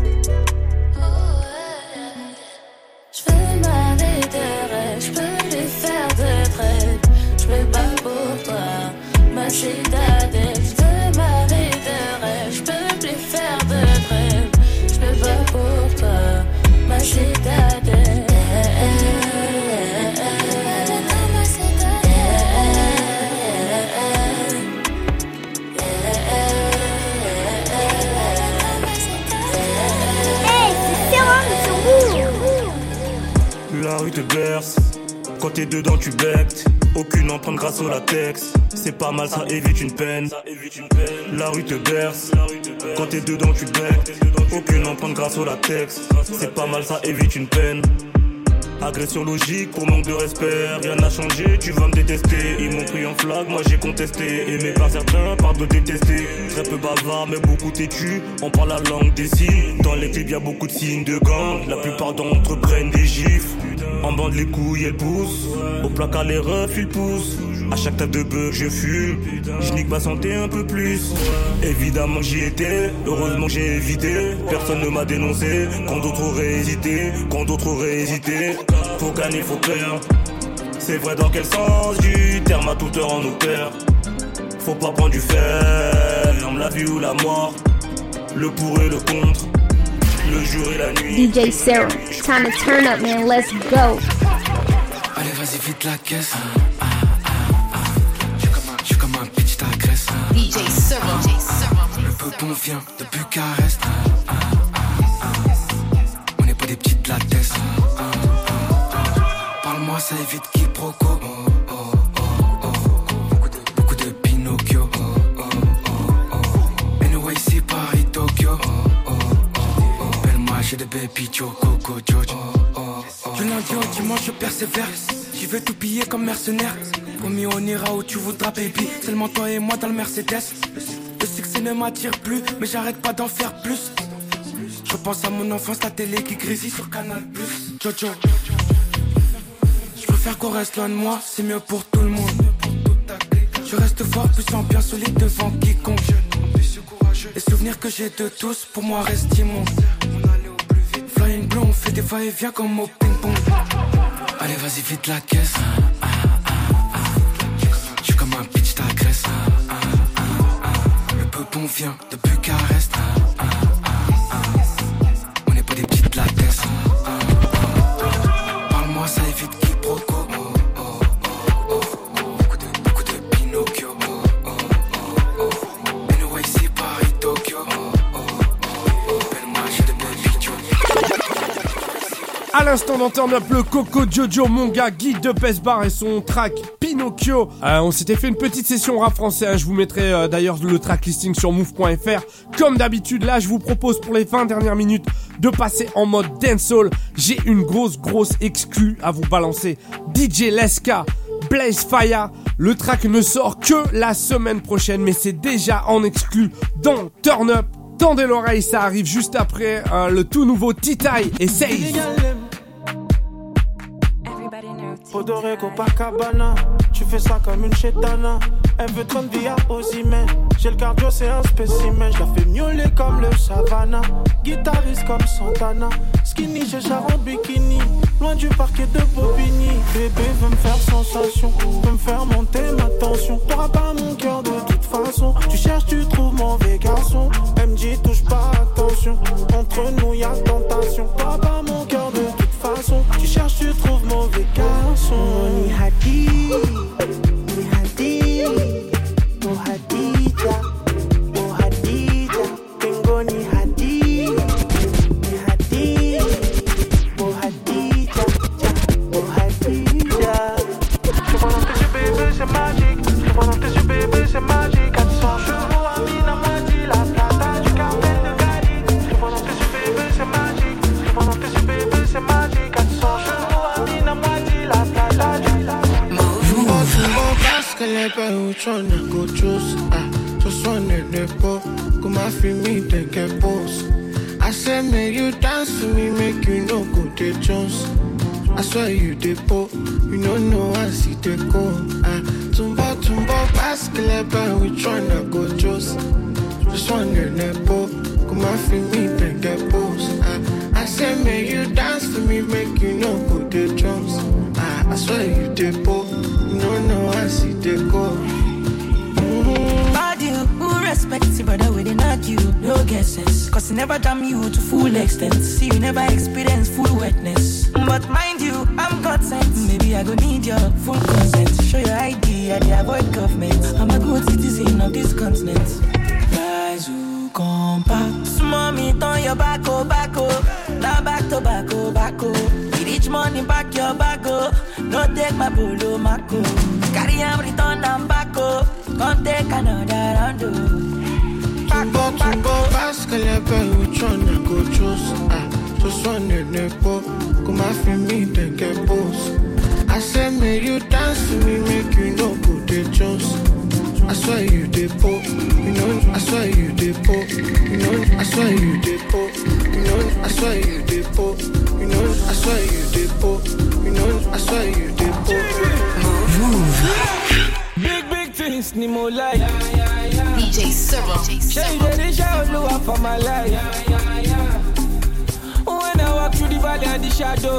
Je veux ma vie de rêve, je peux lui faire de trêve. Je peux pas pour toi, ma citadelle. Je veux ma vie de rêve, je peux lui faire de trêve. Je peux pas pour toi, ma citadelle.
te berce. Quand t'es dedans, tu bectes. Aucune empreinte grâce au latex. C'est pas mal, ça évite une peine. La rue te berce. Quand t'es dedans, tu bectes. Aucune empreinte grâce au latex. C'est pas mal, ça évite une peine. Agression logique pour manque de respect. Rien n'a changé, tu vas me détester. Ils m'ont pris en flag, moi j'ai contesté. Aimé par certains, par d'autres détestés. Très peu bavard, mais beaucoup têtu. On parle la langue des signes. Dans les clips y'a beaucoup de signes de gang. La plupart d'entre eux prennent des gifs. En bande les couilles elles poussent. Au placard les refs ils poussent. À chaque table de bœuf je fume. Je nique ma santé un peu plus. Évidemment j'y étais. Heureusement j'ai évité. Personne ne m'a dénoncé. Quand d'autres auraient hésité. Faut gagner, faut perdre. C'est vrai dans quel sens du terme, à toute heure en nous perd. Faut pas prendre du ferme, la vie ou la mort. Le pour et le contre. Le jour et la nuit.
DJ Serum, time to turn up, man. Let's go.
Allez, vas-y, vite la caisse. J'suis comme un bitch, t'agresse.
DJ Serum.
Le peupon vient de Bucarest. On n'est pas des petites latesses. Parle-moi, ça évite quiproquo. Beaucoup de Pinocchio. Anyway, c'est Paris, Tokyo. Belle-moi, j'ai des baby Coco, Jojo.
Du lundi au dimanche, je persévère. J'y veux tout piller comme mercenaire. Promis, on ira où tu voudras, baby. Seulement toi et moi dans le Mercedes. Le succès ne m'attire plus, mais j'arrête pas d'en faire plus. Je pense à mon enfance, la télé qui grésille sur Canal+. Jojo. Je préfère qu'on reste loin de moi, c'est mieux pour tout le monde. Je reste fort, puissant, bien solide devant quiconque. Les souvenirs que j'ai de tous, pour moi restent immondes. Flying blue, on fait des va-et-vient comme au ping-pong.
Allez, vas-y, vite la caisse. J'suis comme un bitch, t'agresse. Le peupon vient de Bucarest. On n'est pas des petites latesses. Parle-moi, ça évite quiproquo. Beaucoup de Pinocchio. Anyway, c'est Paris, Tokyo. Belle-moi, j'ai de belles pictures.
À l'instant dans Turn Up, le Coco Jojo, mon gars, Guy de Pesbar et son track Pinocchio. On s'était fait une petite session rap français, hein. Je vous mettrai d'ailleurs le track listing sur move.fr. Comme d'habitude, là je vous propose pour les 20 dernières minutes de passer en mode dancehall. J'ai une grosse exclue à vous balancer. DJ Leska, Blaze Fire. Le track ne sort que la semaine prochaine, mais c'est déjà en exclu dans Turn Up. Tendez l'oreille, ça arrive juste après le tout nouveau T-Tai et Seize.
Odoré Copacabana, tu fais ça comme une chétana. Elle veut 30 via Osimhen. J'ai le cardio, c'est un spécimen. Je la fais miauler comme le Savannah. Guitariste comme Santana. Skinny, j'ai Sharon Bikini. Loin du parquet de Bobigny. Bébé veut me faire sensation, veut me faire monter ma tension. T'auras pas mon cœur de toute façon. Tu cherches, tu trouves mauvais garçon. MJ touche pas, attention. Entre nous y'a tentation. T'auras pas mon cœur de toute façon. Tu cherches, tu trouves mauvais garçon. Ni Hadi, ni Hadi, oh Hadija, oh Hadija. Tengo ni Hadi, ni Hadi, oh Hadija, oh Hadija. Je vois dans tes yeux bébé c'est magique, je vois dans tes yeux bébé c'est magique. 400 chevaux à Mina m'a dit la plata du cartel de Cali. Je vois dans tes yeux bébé c'est magique, je vois dans tes yeux bébé c'est magique. 400 chevaux à Mina m'a dit la plata du que le peuchona go choose. Just wanted the po, come after me take a pose. I said make you dance for me, make you no go the Jones. I swear you the po, you know I see the go. Tumba pass que le peuchona go choose. Just wanted the po, come after me take a pose. I said make you dance for me, make you no go the Jones. I swear you the po. No, I see they go.
Bad you, who respects you, brother, we didn't argue, no guesses. Cause he never damn you to full extent. See, you never experience full wetness. But mind you, I'm God sent. Maybe I go need your full consent. Show your ID, I avoid government. I'm a good citizen of this continent. Guys who compact. Mommy, turn your back, oh. Now back to back, oh. Rich money back your back, oh. No take my polo mako. Carry am return and back, oh. Come take another round, oh.
Back, parce que les belles, which one I go choose? Just one in the boat. Come out for me, then get boss. I said, make you dance to me, make you know put the juice. I swear you did pop, you know, I swear you did pop, you know, I swear you did pop, you know, I swear you did pop, you know, I swear you did pop, you know, I swear you did pop.
Big, big things, ni more like
DJ Serum.
Show you the show, look up for my life. When I walk through the valley and the shadow,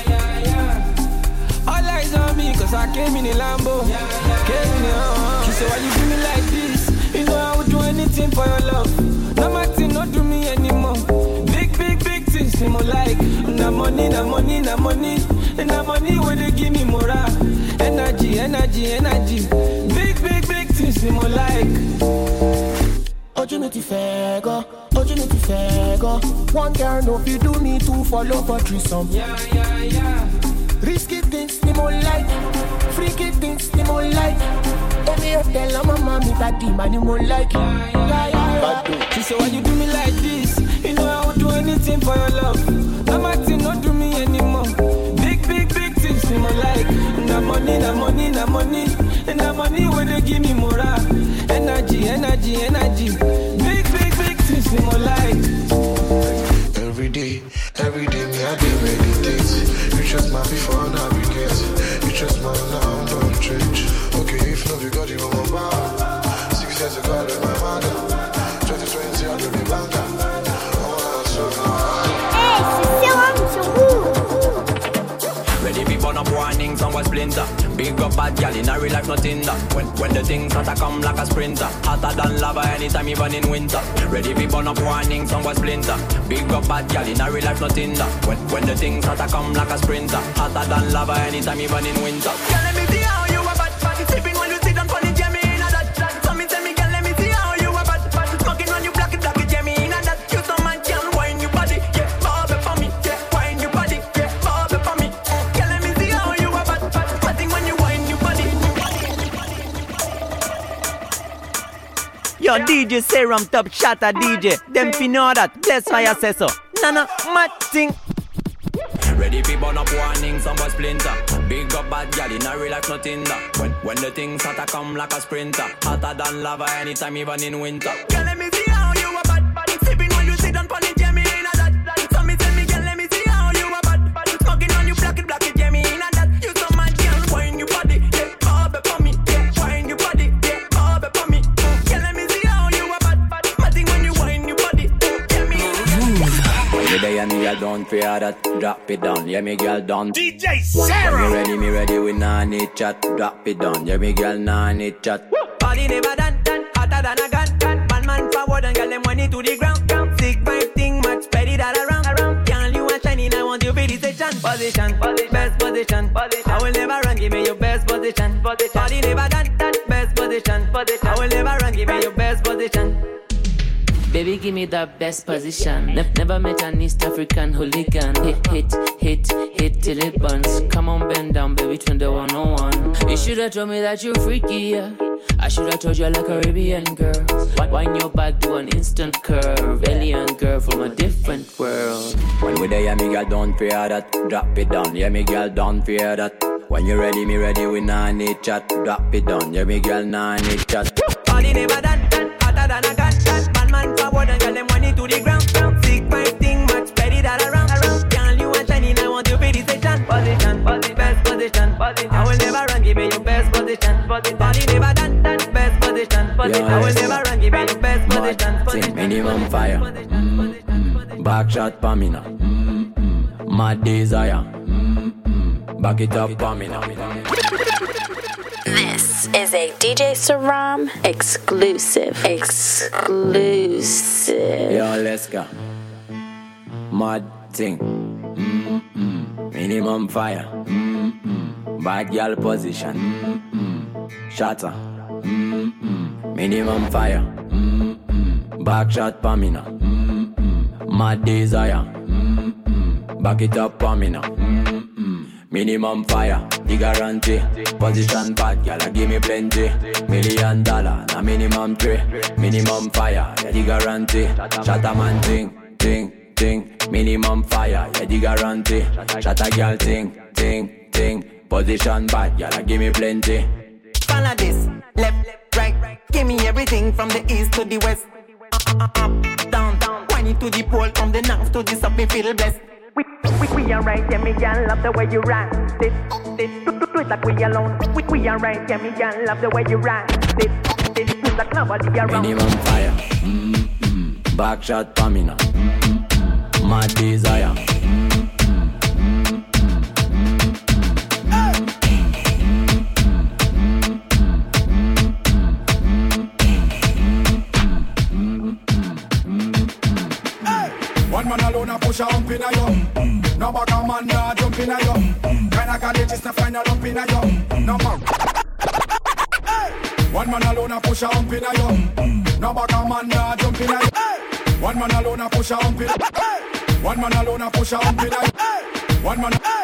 all eyes on me, cause I came in a Lambo. Came in a She said, why you do me like this? You know I would do anything for your love. No matter, not do me anymore. Big, big, big things, ni more like. Na money, na money, na money. And na money when they give me more energy, energy, energy. Big, big, big things, ni more like.
Opportunity fair go, opportunity fair go. One girl no fi do me two follow for threesome.
Yeah.
Risky things ni more like, freaky things ni more like. Every hotel I'm a mommy daddy man you more like.
She said why you do me like this? You know I would do anything for your love. No matter, not do me anymore. Big, big, big things ni more like. Na money, na money, na money. And na money when they give me more energy, energy, energy. Big, big, big things ni more like.
Every day, me I dey meditate. You trust my before navigate. You trust my now I'm done change. Okay, if not you got you on my bar. 6 years ago I left my mother. 2020 I do the banker.
Ready be burn up warning, some was splinter. Big up bad gal in a real life nothing that. When the things start to come like a sprinter. Hotter than lava anytime even in winter. Ready be burn up warning, some was splinter. Big up bad gal in a real life nothing that. When the things start to come like a sprinter. Hotter than lava anytime even in winter. Girl, let me see how you a bad. Sipping when you sit down for the jammy in a that. So me tell me girl, let me see how you a bad. Smoking when you black it jammy in a that. You some man can wine your body, yeah, bob it for me, yeah, wine your body, yeah, bob it for me. Girl, let me see how you a bad. Sweating when you wine your body. Yo, DJ Serum top shatter DJ. Them fi know that. Bless fire say so. Nana, mad thing. Ready fi burn up warning, some was splinter. Big up bad gal in a real life nothing that. When the things start to come like a sprinter. Hotter than lava anytime even in winter. Girl, let me see how you a bad. Sipping when you sit down for the jammy in a that. So me tell me girl, let me see how you a bad. Smoking when you black it jammy in a that. You some man can wine your body, yeah, bob it for me, yeah, wine your body, yeah, bob it for me. Girl, let me see how you a bad. Matting when you wine your body, yeah, me. Every day and me, I don't fear that. Drop it down, yeah, me girl done.
DJ Sarah.
When me ready, we nah need chat. Drop it down, yeah, me girl nah need chat. Body never done, hotter than a gun. Man forward and girl them money to the ground. Sick vibe thing, much spread that around. Girl, you are shining, I want you for the station. Position, best position. I will never run, give me your best position. Body never done, best position. I will never run, give me your best position.
Baby, give me the best position. Never met an East African hooligan. Hit till it burns. Come on, bend down, baby, turn the 101. You should've told me that you're freaky, yeah. I should've told you like a Caribbean girl. Wind your back, do an instant curve. Alien girl from a different world.
When we there, yeah, me girl, don't fear that. Drop it down, yeah, me girl, don't fear that. When you ready, me ready, we nah need chat. Drop it down, yeah, me girl, nah need chat. Body never done, hotter than a gun. Man forward and girl, them money to the ground. Sick vibe thing, much spread that around. Girl, you are shining, I want you for the station. Position, best position. I will never run, give me your best position. Body never done, best position. I will never run, give me your best position. Minimum fire. Back shot for me now. Mad desire. Back it up for me now.
This is a DJ Serum exclusive.
Yo, let's go. Mad thing. Minimum fire. Bad girl position. Shatter. Minimum fire. Back shot for me now. Mad desire. Back it up for me now.
Minimum fire, the guarantee. Position bad, gyal give me plenty. $1 million, na minimum 3. Minimum fire, yeah the guarantee. Shut a man ting. Minimum fire, yeah the guarantee. Shut a gyal ting. Position bad, gyal give me plenty.
Follow this, left, right. Give me everything from the east to the west. Up, down. Whine it to the pole, from the north to the south, me feel blessed. We are right, yeah, me girl, love the way you ride. This, do it like we alone. We are right, yeah, me girl, love the way you ride. This, do like nobody around.
Minimum fire, back shot for me now. My desire.
One man alone a push a hump in a yo. No bugger man nah jump in a yo. Kinda college is to find a lump in a yo. No man. One man alone a push a hump in a yo. No bugger man nah jump in a yo. One man alone a push a hump in a yo. One man alone a push a hump in a yo. One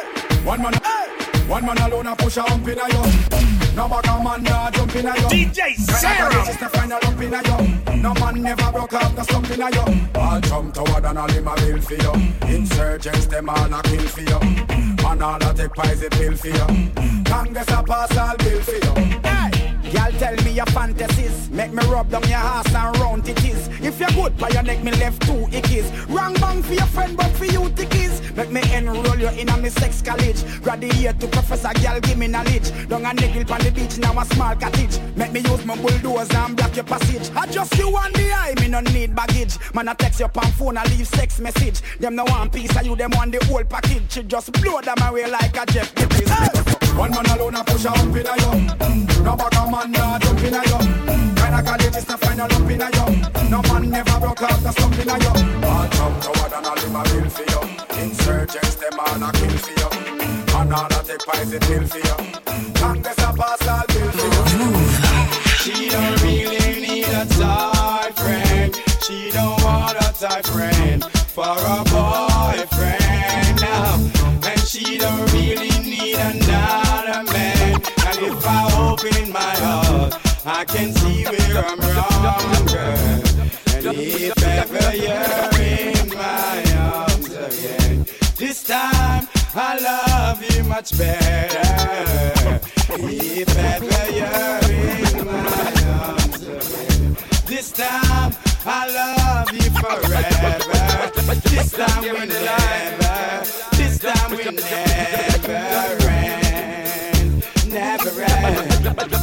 man alone a push a hump in a yo. No bugger man nah jump in a yo.
DJ Sarah.
Kinda college is to find a lump in a yo. No man never broke out the stump in a yo. All jump toward and all him a bill for you. Insurgents them all a kill for you. Man all a take poison pill for you. Congress a pass all bill for you. Y'all tell me your fantasies. Make me rub down your ass and round it is. If you're good, by your neck me left 2 ickies. Wrong bang for your friend, but for you tickies. Make me enroll you in a me sex college. Graduate to professor, girl give me knowledge. Down a niggle on the beach, now a small cottage. Make me use my bulldozer and block your passage. I just you on the eye, me no need baggage. Man I text your pan phone, I leave sex message. Them no one piece of you, them want the whole package. She just blow them away like a jet. One man alone a push a hump in a yo. No bugger man nah jump in a yo. Kinda college is to find a lump in a yo. No man never broke out the stump in a yo. All jump toward and all him a bill for you. Insurgents them all a kill for you. Man all a take poison pill for you. Congress a pass all bill for you. She don't really need a tight friend. She don't want a tight friend for a boyfriend now. And she don't really need another man. And if I open my heart, I can see where I'm wrong, girl. And if ever you're in my arms again, this time I love you much better. If ever you're in my arms again, this time I love you forever. This time we never, this time we never end, never end.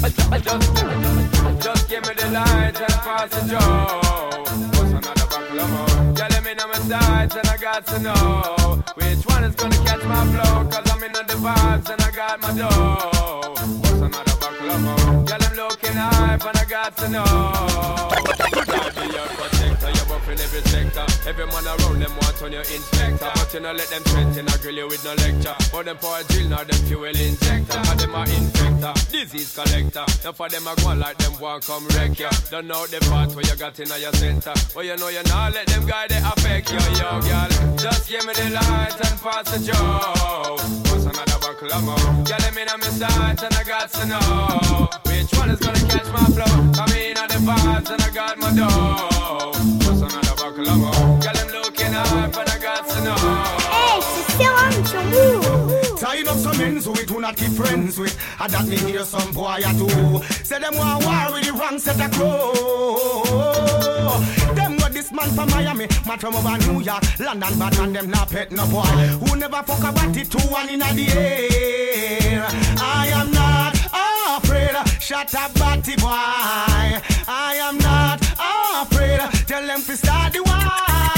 Just give me the light and pass the joe. What's another buckle of more? Yeah, let me know my sides and I got to know which one is gonna catch my flow. Cause I'm in the vibes and I got my dough. What's another buckle of more? Yeah, I'm looking hype and I got to know. I'll be your protector, you're buffing every sector. Every man around them want on your inspector. But you know let them threaten, I grill you with no lecture. But them pour a drill, now them fuel injector. And them a infector, disease collector. Now for them a go on like them want come wreck ya. Don't know the part where you got in your center. But you know you not let them guy they affect you, yo girl. Just give me the light and pass the joe. What's another buckle of more? Yeah, let me know my sight and I got to know which one is gonna catch my flow. Come in on the vibes and I got my dough. What's another buckle of more? Girl, I'm looking up and I got to know.
Hey, c'est Serum sur Move.
Tying up some ends who we do not keep friends with. And that me hear some boy I do. Say them want war with the wrong set of crow. Them got this man from Miami, man from over New York, London, bad man them not pet no boy. Who never fuck about it 2-1 in the air. I am not afraid. Shut up, batty boy. I am not afraid. Tell them to start the war.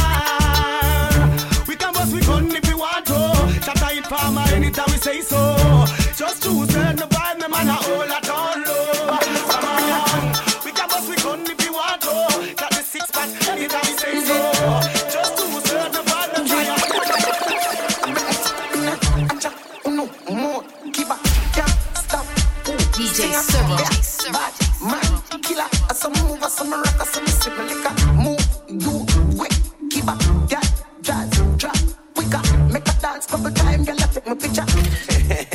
We can bust we gun if we want to. Shut up, it farmer anytime we say so. Just choose turn the vibe, me man a hold at all low. Come on, we can bust we gun if we want to. Got the 6-pack anytime we say so. Just choose turn the vibe, me try
DJ Servo.
Man, killer, some move, some rock, some simple liquor. Move, you, quick, keep up, yeah, jazz, drop, quicker. Make a dance couple times, girl, take my picture.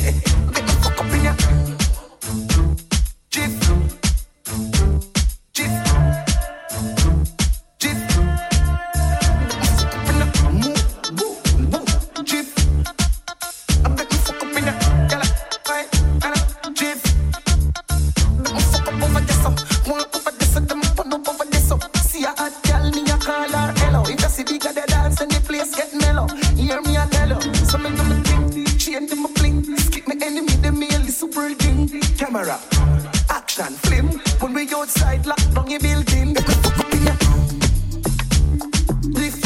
call her hello. If you see bigger the dance and the place get mellow. Hear me I tell you. So me do my thing, chain to my fling. Skip me enemy, the mail, the super king. Camera, action, film. When we outside, lock down your building. Lift,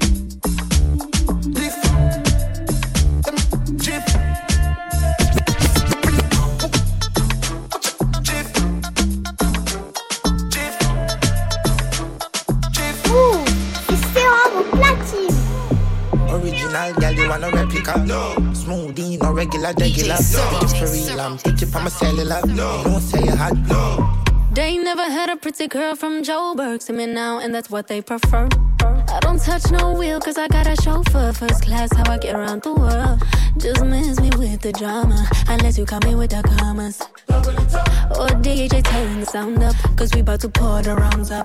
lift, drift.
Original girl, you want a replica? No. Smoothie, no regular, regular. It's for real, I'm picture from a cellular. No. Don't say you hot. No.
They never had a pretty girl from Joburg. See me now, and that's what they prefer. I don't touch no wheel, cause I got a chauffeur. First class, how I get around the world. Just miss me with the drama, unless you come in with the commas. Or DJ, turn the sound up, cause we about to pour the rounds up.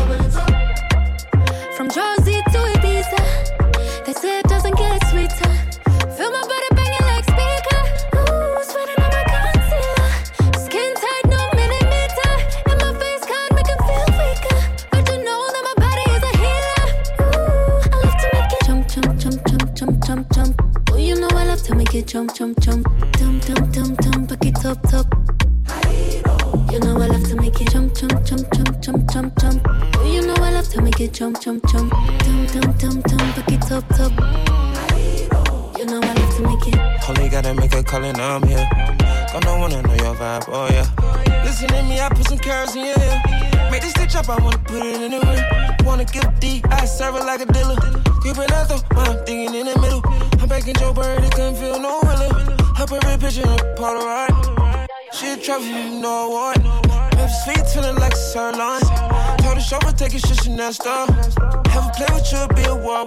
From Jersey to Ibiza, they say it doesn't get sweeter. Feel my body banging like speaker. Ooh, sweating on my concealer. Skin tight, no millimeter. And my face can't make it feel weaker. But you know that my body is a healer. Ooh, I love to make it jump, jump, jump, jump, jump, jump, jump. Oh, you know I love to make it jump, jump, jump. Jump, jump, jump, jump, back it up, top. You know I love to make it jump, jump, jump, jump, jump, jump, jump. Oh, you know I love to make it jump, jump, jump. Jump, jump, jump, jump, back it up, top. You know I love to make it.
Only gotta make a call and I'm here. Gonna wanna know your vibe, oh yeah. Listen to me, I put some carrots in your ear. Make this stitch up, I wanna put it in the ring. Wanna give D, I serve it like a dealer. Grip it out though, I'm digging in the middle. I'm back in Joe Bird, it couldn't feel no realer. Up every picture, Polaroid. She a trophy, you know what? Maybe sweet, feeling like a sirloin. Told the chauffeur, take your shit, Chanel store. Have a play with you, be a war.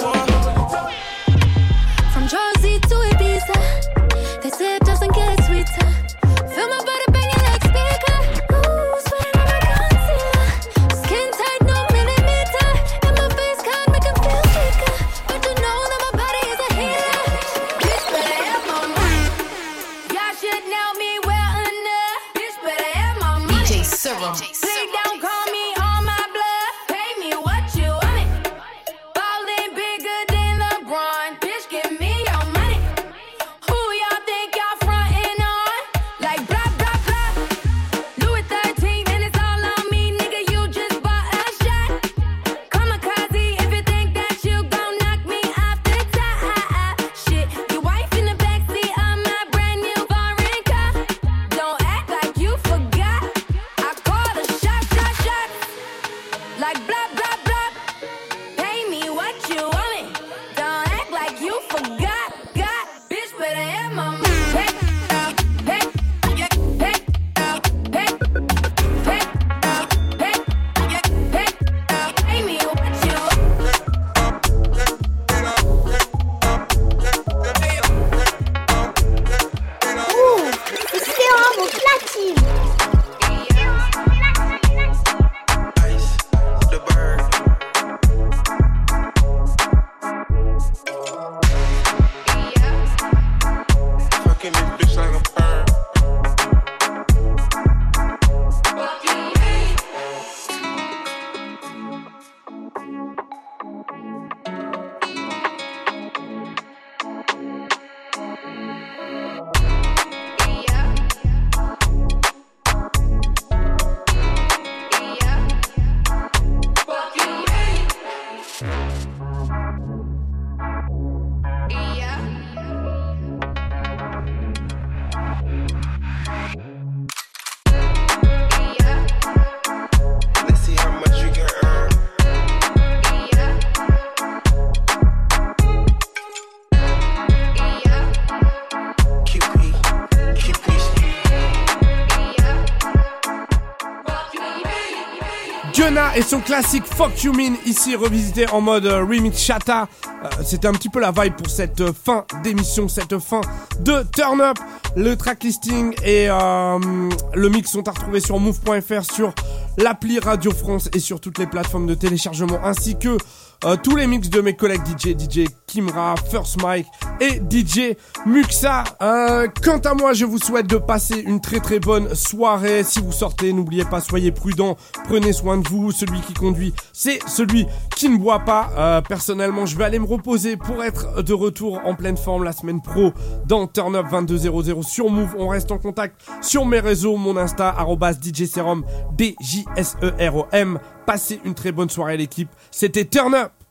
From Jersey to Ibiza, they say it doesn't get sweeter. Feel my body banging like speaker. Ooh, sweating on my concealer. Skin tight, no millimeter. And my face can't make it feel weaker. But you know that my body is a healer. Bitch better have my money. Y'all should know me well enough. Bitch better have my money.
DJ Serum.
Please don't call me on my blood. Pay me what you want it. Ballin' bigger than LeBron. Bitch, give me your money. Who y'all think y'all frontin' on? Like blah, blah, blah. Louis 13 and it's all on me. Nigga, you just bought a shot. Kamikaze if you think that you gon' knock me off the top. Shit, your wife in the backseat of my brand new foreign car. Don't act like you forgot. I called a shot. Like blah, blah, blah. Pay me what you want me. Don't act like you forgot. Got, bitch, better have my money. Pay me what you
Ouh, c'est Serum au platine.
Fucking this bitch like a bird. Let's see how much you can earn.
Gunna et son classique Fuck You Mean, ici revisité en mode remix chata. C'était un petit peu la vibe pour cette fin d'émission, cette fin de Turn Up. Le track listing et le mix sont à retrouver sur move.fr, sur l'appli Radio France et sur toutes les plateformes de téléchargement, ainsi que tous les mix de mes collègues DJ Kimra, First Mike et DJ Muxa. Quant à moi, je vous souhaite de passer une très très bonne soirée. Si vous sortez, n'oubliez pas, soyez prudents, prenez soin de vous. Celui qui conduit, c'est celui qui ne boit pas. Personnellement, je vais aller me reposer pour être de retour en pleine forme la semaine pro dans Turn Up 2200 sur Move. On reste en contact sur mes réseaux, mon Insta @DJSerom, DJSEROM. Passez une très bonne soirée l'équipe. C'était Turn Up.